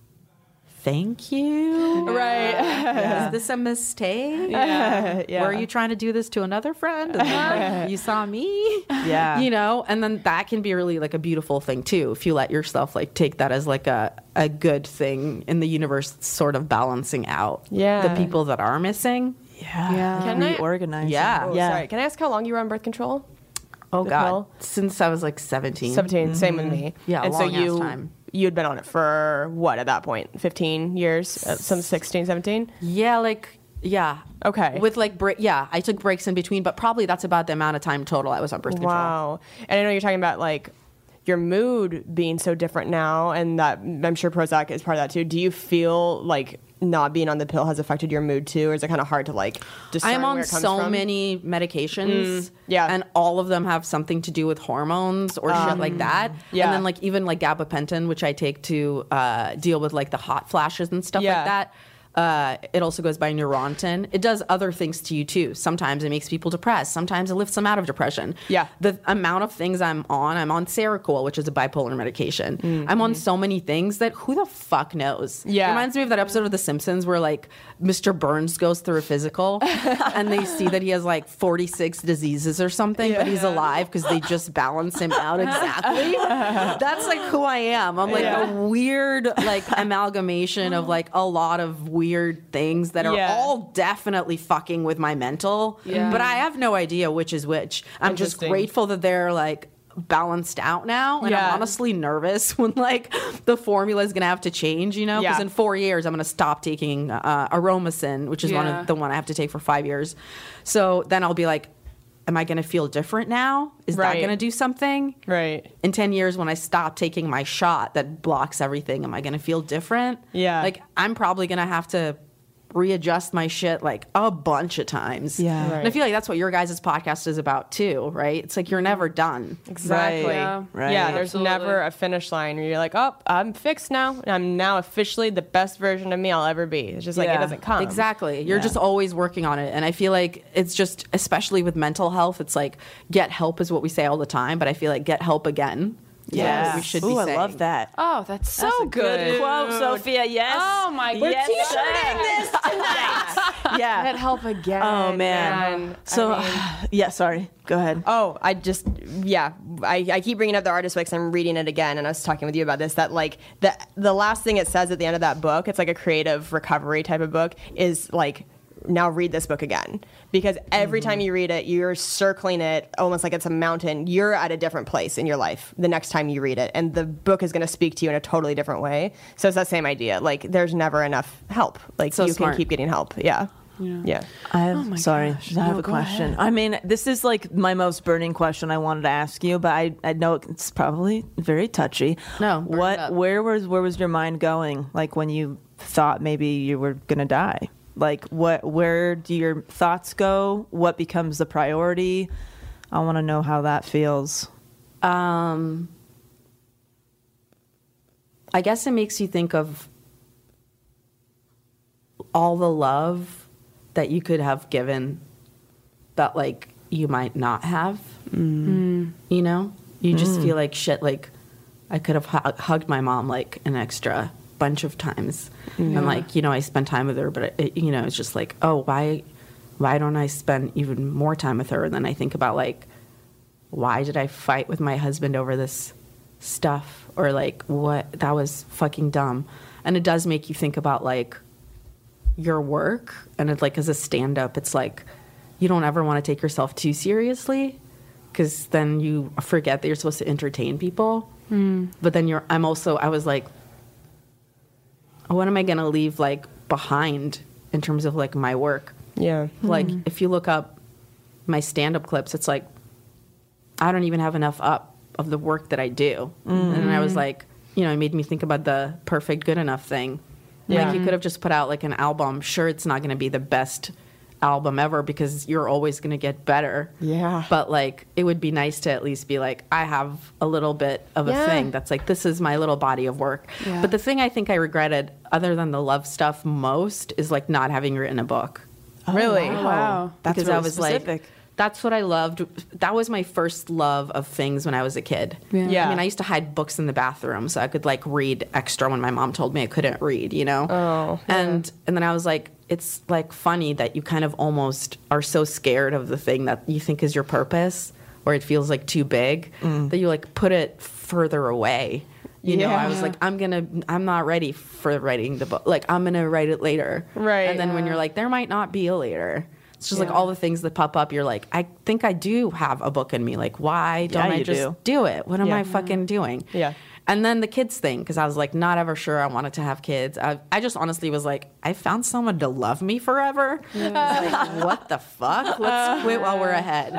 thank you. Right. Is this a mistake? Yeah. Yeah. Were you trying to do this to another friend? And then, like, you saw me? Yeah. You know, and then that can be really like a beautiful thing too. If you let yourself like take that as like a, a good thing in the universe, sort of balancing out Yeah. the people that are missing. Yeah. Yeah. Can I- Reorganizing. Yeah. Oh, Yeah. Sorry. Can I ask how long you were on birth control? Oh The God. pill? Since I was like seventeen. seventeen. Same with me. Yeah, And so long-ass you time. you had been on it for what at that point? fifteen years? Uh, some sixteen, seventeen? Yeah, like yeah. Okay. With like break, yeah, I took breaks in between, but probably that's about the amount of time total I was on birth control. Wow. And I know you're talking about like your mood being so different now, and that I'm sure Prozac is part of that too. Do you feel like not being on the pill has affected your mood too, or is it kind of hard to like discern I'm on where it comes so from? many medications, Mm, yeah. and all of them have something to do with hormones or shit like that. yeah. And then like even like gabapentin, which I take to uh, deal with like the hot flashes and stuff Yeah. like that. Uh, it also goes by Neurontin. It does other things to you too. Sometimes it makes people depressed. Sometimes it lifts them out of depression. Yeah. The amount of things I'm on, I'm on Seroquel, which is a bipolar medication. Mm-hmm. I'm on so many things that who the fuck knows? Yeah. It reminds me of that episode of The Simpsons where like Mister Burns goes through a physical and they see that he has like forty-six diseases or something, but he's alive because they just balance him out exactly. That's like who I am. I'm like a weird like amalgamation of like a lot of weird things that are Yeah. all definitely fucking with my mental. Yeah. But I have no idea which is which. I'm just Interesting. grateful that they're like balanced out now, and Yeah. I'm honestly nervous when like the formula is gonna have to change, you know, because Yeah. in four years I'm gonna stop taking uh, Aromacin, which is one Yeah. of the one I have to take for five years. So then I'll be like, am I gonna feel different now? Is that Right. gonna do something? Right. In ten years when I stop taking my shot that blocks everything, am I gonna feel different? Yeah. Like I'm probably gonna have to readjust my shit like a bunch of times. Yeah. And I Right. feel like that's what your guys' podcast is about too, right? It's like you're never done. Exactly. Right. Yeah. Right. Yeah, there's Absolutely. never a finish line where you're like, oh, I'm fixed now. And I'm now officially the best version of me I'll ever be. It's just like, Yeah. it doesn't come. Exactly. You're Yeah. just always working on it. And I feel like it's just, especially with mental health, it's like get help is what we say all the time, but I feel like get help again. Yeah. We should Ooh, be I saying. love that. Oh, that's so That's a good. quote, Sophia. Yes. Oh my We're yes, t-shirting this tonight. Yeah. Get help again. Oh man. So, I mean- yeah. Sorry. Go ahead. Oh, I just, yeah, I, I keep bringing up the artist way because I'm reading it again, and I was talking with you about this, that like the the last thing it says at the end of that book, it's like a creative recovery type of book, is like, now read this book again, because every time you read it, you're circling it almost like it's a mountain. You're at a different place in your life the next time you read it, and the book is going to speak to you in a totally different way. So it's that same idea. Like, there's never enough help. Like, So you smart. can keep getting help. Yeah. Yeah. I have, sorry, I have a question. I mean, this is like my most burning question I wanted to ask you, but I, I know it's probably very touchy. No, burn it what, up. where was, where was your mind going? Like when you thought maybe you were gonna die? Like what, where do your thoughts go? What becomes the priority? I want to know how that feels. Um, I guess it makes you think of all the love that you could have given that like you might not have. Mm. You know? You just feel like shit, like I could have hu- hugged my mom like an extra bunch of times. And like, you know, I spent time with her, but it, you know, it's just like, oh, why, why don't I spend even more time with her? And then I think about like, why did I fight with my husband over this stuff? Or like, what, that was fucking dumb. And it does make you think about like your work. And it's like, as a stand-up, it's like, you don't ever want to take yourself too seriously, because then you forget that you're supposed to entertain people. Mm. But then you're, I'm also, I was like, what am I going to leave like behind in terms of like my work? Yeah. Like if you look up my stand-up clips, it's like, I don't even have enough up of the work that I do. Mm. And I was like, you know, it made me think about the perfect good enough thing. Yeah. Like you could have just put out like an album. Sure, it's not going to be the best album ever because you're always going to get better. Yeah. But like it would be nice to at least be like, I have a little bit of a Yeah. thing that's like, this is my little body of work. Yeah. But the thing I think I regretted other than the love stuff most is like not having written a book. Really? wow. Wow. That's Because really I was specific. like, that's what I loved. That was my first love of things when I was a kid. Yeah. Yeah. I mean, I used to hide books in the bathroom so I could like read extra when my mom told me I couldn't read, you know? Oh, And and then I was like, it's like funny that you kind of almost are so scared of the thing that you think is your purpose, or it feels like too big, that you like put it further away. You know, I was Yeah. like, I'm gonna, I'm not ready for writing the book. Like, I'm gonna write it later. Right. And then when Yeah. you're like, there might not be a later. It's just like Yeah. all the things that pop up. You're like, I think I do have a book in me. Like, why don't Yeah, I you just do. do it? What am Yeah. I fucking doing? Yeah. And then the kids thing, because I was like not ever sure I wanted to have kids. I, I just honestly was like, I found someone to love me forever. I was like, what the fuck? Let's quit while we're ahead.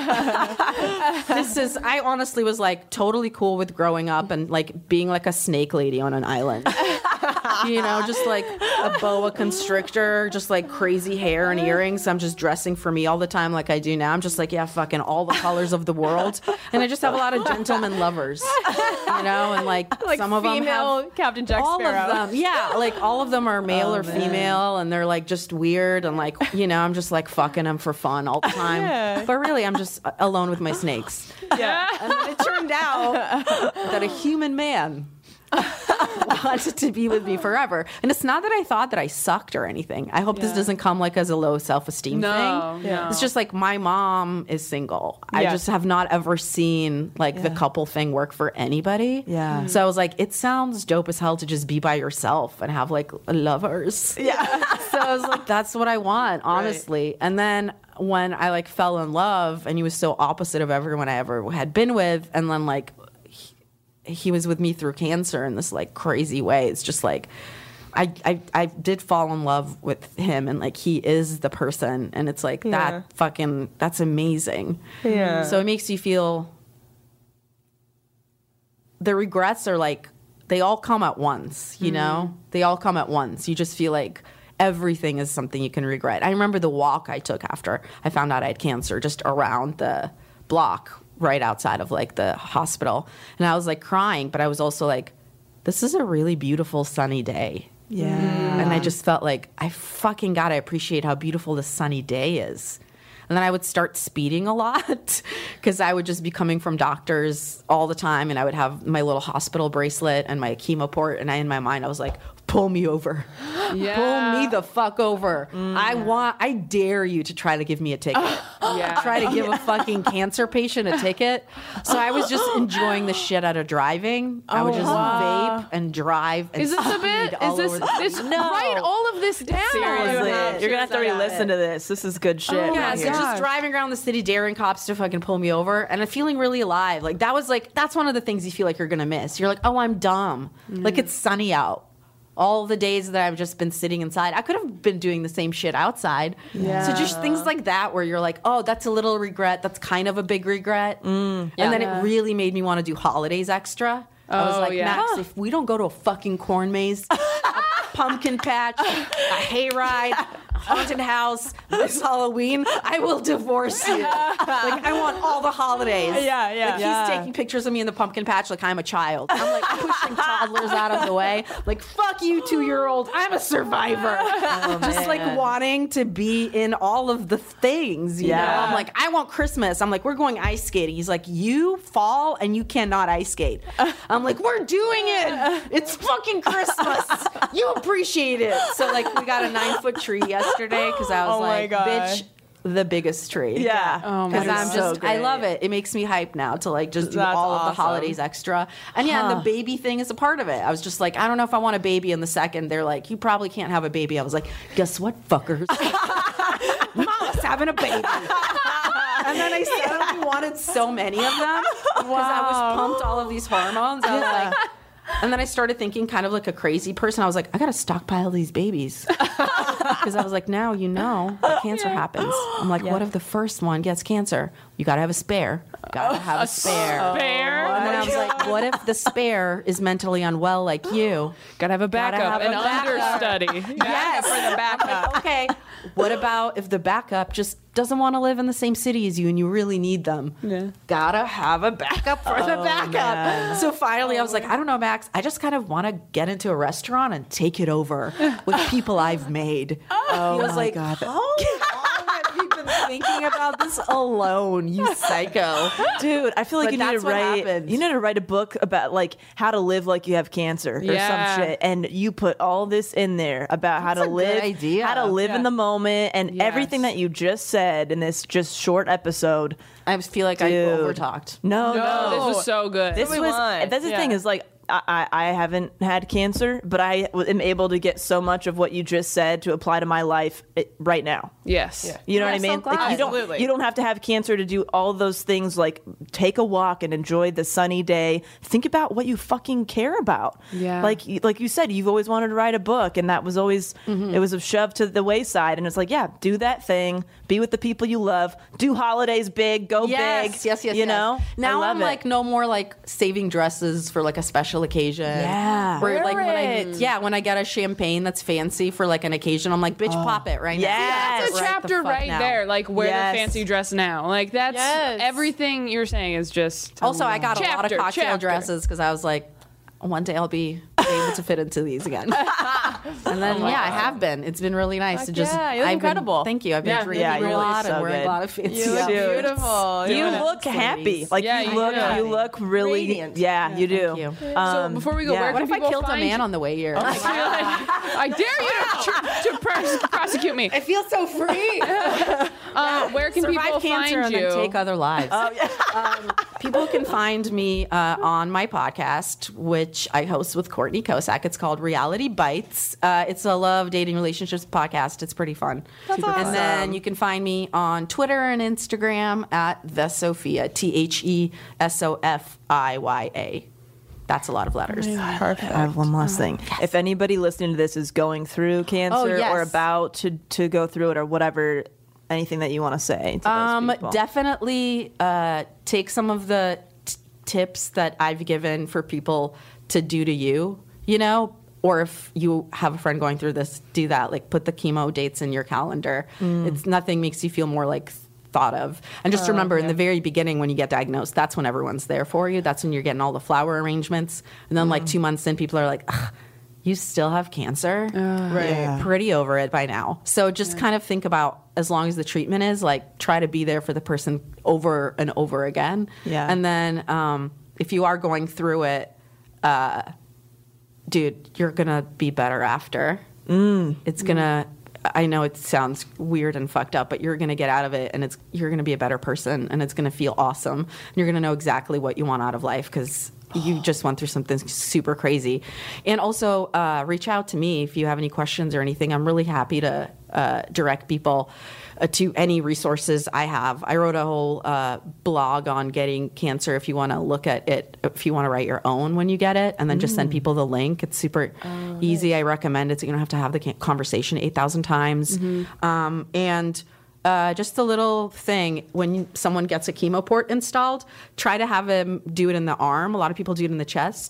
This is, I honestly was like totally cool with growing up and like being like a snake lady on an island. You know, just like a boa constrictor, just like crazy hair and earrings. I'm just dressing for me all the time like I do now. I'm just like, yeah, fucking all the colors of the world. And I just have a lot of gentleman lovers, you know, and like, Like some of them female have Captain Jack all Sparrow. of them. Yeah, like all of them are male or female, and they're like just weird, and like, you know, I'm just like fucking them for fun all the time. Yeah. But really, I'm just alone with my snakes. Yeah. And then it turned out that a human man wanted to be with me forever. And it's not that I thought that I sucked or anything. I hope this Yeah. doesn't come like as a low self-esteem No, thing. no. It's just like my mom is single. I Yeah. just have not ever seen like the couple thing work for anybody. Yeah. So I was like, it sounds dope as hell to just be by yourself and have like lovers. Yeah. So I was like, that's what I want, honestly. And then when I like fell in love, and he was so opposite of everyone I ever had been with, and then like he, he was with me through cancer in this like crazy way. It's just like I, I I did fall in love with him, and like he is the person, and it's like Yeah. that fucking that's amazing. Yeah. So it makes you feel the regrets are like they all come at once, you know? They all come at once. You just feel like everything is something you can regret. I remember the walk I took after I found out I had cancer, just around the block right outside of like the hospital. And I was like crying, but I was also like, this is a really beautiful sunny day. Yeah. And I just felt like I fucking gotta appreciate how beautiful the sunny day is. And then I would start speeding a lot because I would just be coming from doctors all the time, and I would have my little hospital bracelet and my chemo port, and I, in my mind, I was like, pull me over. Yeah. Pull me the fuck over. I want, I dare you to try to give me a ticket. Yeah. Try to give a fucking cancer patient a ticket. So I was just enjoying the shit out of driving. I would just vape and drive. And Is this a bit? speed all Is this over the- this write all of this down? Seriously. Yeah. You're going to have to re-listen to this. This is good shit. Oh, Yeah, my so gosh. just driving around the city, daring cops to fucking pull me over, and I'm feeling really alive. Like that was like that's one of the things you feel like you're gonna miss. You're like, oh, I'm dumb. Like it's sunny out. All the days that I've just been sitting inside, I could have been doing the same shit outside. Yeah. So just things like that, where you're like, oh, that's a little regret. That's kind of a big regret. And then Yeah. it really made me want to do holidays extra. I was Oh, like, yeah. Max, if we don't go to a fucking corn maze, a pumpkin patch, a hayride, haunted house this Halloween, I will divorce you. Like, I want all the holidays. Yeah, yeah. Like, Yeah. he's taking pictures of me in the pumpkin patch like I'm a child. I'm like pushing toddlers out of the way. Like, fuck you, two-year-old. I'm a survivor. Just like wanting to be in all of the things. You Yeah. know? I'm like, I want Christmas. I'm like, we're going ice skating. He's like, you fall and you cannot ice skate. I'm like, we're doing it. It's fucking Christmas. You appreciate it. So like, we got a nine foot tree yesterday because I was Oh my like, gosh. bitch, the biggest tree. Yeah. Oh my Because God. I'm So just, I great. love it. It makes me hype now to like just do That's all of the awesome. holidays extra. And yeah, and the baby thing is a part of it. I was just like, I don't know if I want a baby. In the second, they're like, you probably can't have a baby. I was like, guess what, fuckers? Mama's having a baby. And then I suddenly wanted so many of them because I was pumped all of these hormones. I was like, and then I started thinking kind of like a crazy person. I was like, I got to stockpile these babies. Because I was like, now you know that cancer happens. I'm like, what if the first one gets cancer? You got to have a spare. Got to have a, spare. Spare. And then I was like, what if the spare is mentally unwell like you? Gotta have a Gotta backup, have an a backup. understudy. Yes. for the backup. Okay. What about if the backup just doesn't want to live in the same city as you and you really need them? Yeah. Gotta have a backup for the backup. So finally, I was like, I don't know, Max. I just kind of want to get into a restaurant and take it over with people I've made. Oh, he was like, God. how long have you been thinking about this alone, you psycho? Dude, I feel like But you need to that's what write. happened. You need to write a book about like how to live like you have cancer or Yeah. some shit, and you put all this in there about how That's to a good live, idea. how to live in Yeah. the moment, and Yes. everything that you just said in this just short episode. I feel like I Dude. overtalked. No, no, No, this was so good. This we was. want. That's the Yeah. thing is like. I, I I haven't had cancer, but I w- am able to get so much of what you just said to apply to my life eh, right now. Yes. You know Yeah, what I so mean? glad. Like you don't Absolutely. you don't have to have cancer to do all those things like take a walk and enjoy the sunny day. Think about what you fucking care about. Yeah. Like you- like you said, you've always wanted to write a book, and that was always it was shoved to the wayside. And it's like, yeah, do that thing. Be with the people you love. Do holidays big. Go Yes, big. yes, yes. You yes. know. now I love I'm it. like no more like saving dresses for like a special occasion. Yeah. where Wear like when I it. yeah when I get a champagne that's fancy for like an occasion, I'm like, bitch, pop it right now. Yes. That's a Right the chapter fuck right now. there. Like, wear Yes. the fancy dress now. Like, that's Yes. everything you're saying is just. Also, I got a lot Chapter, of cocktail chapter. dresses because I was like, one day I'll be able to fit into these again. And then yeah, I have been. It's been really nice Fuck to just. yeah, you look I've been- incredible. thank you. I've been Yeah. drinking Yeah, you a look lot so and wearing good. a lot of fancy You look outfits. beautiful. You Doing it. look happy. ladies. Like Yeah, you you look, do. you look really, Radiant. yeah, you do. Thank you. So Um, before we go, yeah. where What can if I people killed a find man you? on the way here? I dare you to, tr- to pros- prosecute me. I feel so free. Uh, where can Survive people cancer find and you? then take other lives. um, people can find me uh, on my podcast, which I host with Courtney Kosak. It's called Reality Bites. Uh, it's a love, dating, relationships podcast. It's pretty fun. That's awesome. And then you can find me on Twitter and Instagram at the Sophia, T H E S O F I Y A. That's a lot of letters. Perfect. I have one last thing. If anybody listening to this is going through cancer Oh, yes. or about to, to go through it or whatever, anything that you want to say to those Um, people. definitely uh, take some of the t- tips that I've given for people to do to you, you know, or if you have a friend going through this, do that. Like put the chemo dates in your calendar. It's nothing makes you feel more like thought of. And just remember in the very beginning when you get diagnosed, that's when everyone's there for you. That's when you're getting all the flower arrangements. And then like two months in, people are like, "Ugh, you still have cancer? Right. Yeah. Pretty over it by now. So just kind of think about, as long as the treatment is, like try to be there for the person over and over again. Yeah. And then um, if you are going through it, uh, dude, you're going to be better after. Mm. It's going to, I know it sounds weird and fucked up, but you're going to get out of it and it's you're going to be a better person and it's going to feel awesome. And you're going to know exactly what you want out of life because you just went through something super crazy. And also uh, reach out to me if you have any questions or anything. I'm really happy to uh, direct people uh, to any resources I have. I wrote a whole uh, blog on getting cancer if you want to look at it, if you want to write your own when you get it, and then just send people the link. It's super easy. I recommend it so you don't have to have the can- conversation eight thousand times. Um, and Uh, just a little thing, when you, someone gets a chemo port installed, try to have them do it in the arm. A lot of people do it in the chest.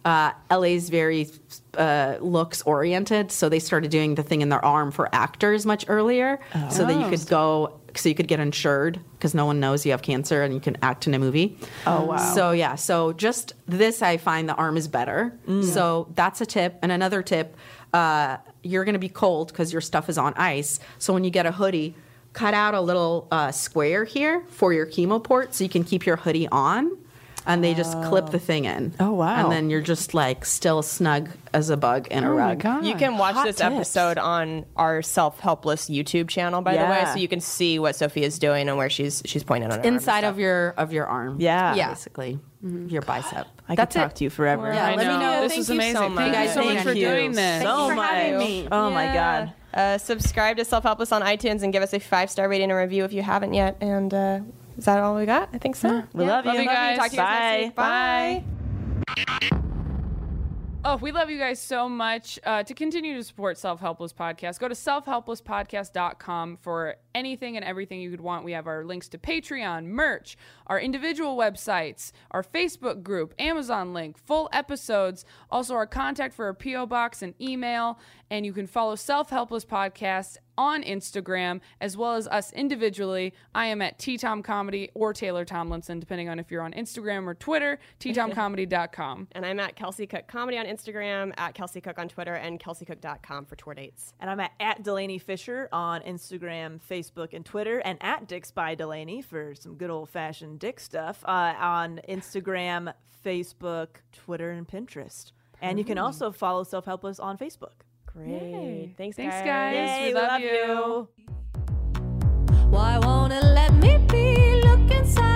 uh, L A's very uh, looks oriented, so they started doing the thing in their arm for actors much earlier, oh. so that you could go, so you could get insured because no one knows you have cancer and you can act in a movie. Oh wow! So yeah, so just this, I find the arm is better. Mm. So that's a tip, and another tip. Uh, you're going to be cold because your stuff is on ice. So when you get a hoodie, cut out a little uh, square here for your chemo port so you can keep your hoodie on. And they just oh. clip the thing in. Oh, wow. And then you're just like still snug as a bug in oh a rug. My God. You can watch Hot this tips. episode on our Self-Helpless YouTube channel, by yeah. the way, so you can see what Sophia's doing and where she's she's pointing on her inside of your of your arm. Yeah. yeah. Basically. Mm-hmm. Your bicep. I That's could talk it. to you forever. Yeah, I let know. me know. This Thank was you amazing. so much. Thank you so Thank much for you. doing this. Thank so you for much. having me. Oh my Yeah. God. Uh, subscribe to Self-Helpless on iTunes and give us a five-star rating and review if you haven't yet. And uh, is that all we got? I think so. Yeah. We yeah. love you. Love you guys. Talk to you guys next week. Bye. Bye. Oh, we love you guys so much. Uh, to continue to support Self-Helpless Podcast, go to self helpless podcast dot com for anything and everything you could want. We have our links to Patreon, merch, our individual websites, our Facebook group, Amazon link, full episodes, also our contact for our P O box and email. And you can follow Self-Helpless Podcast on Instagram, as well as us individually. I am at T Tom Comedy or Taylor Tomlinson, depending on if you're on Instagram or Twitter, T Tom comedy dot com. And I'm at Kelsey Cook Comedy on Instagram, at Kelsey Cook on Twitter, and kelsey cook dot com for tour dates. And I'm at, at Delaney Fisher on Instagram, Facebook, and Twitter, and at Dicks by Delaney for some good old-fashioned dick stuff uh, on Instagram, Facebook, Twitter, and Pinterest. And you can also follow Self-Helpless on Facebook. Great. Yay. Thanks, Thanks, guys. guys. Yay, we we love, love you. you. Why won't it let me be? Look inside.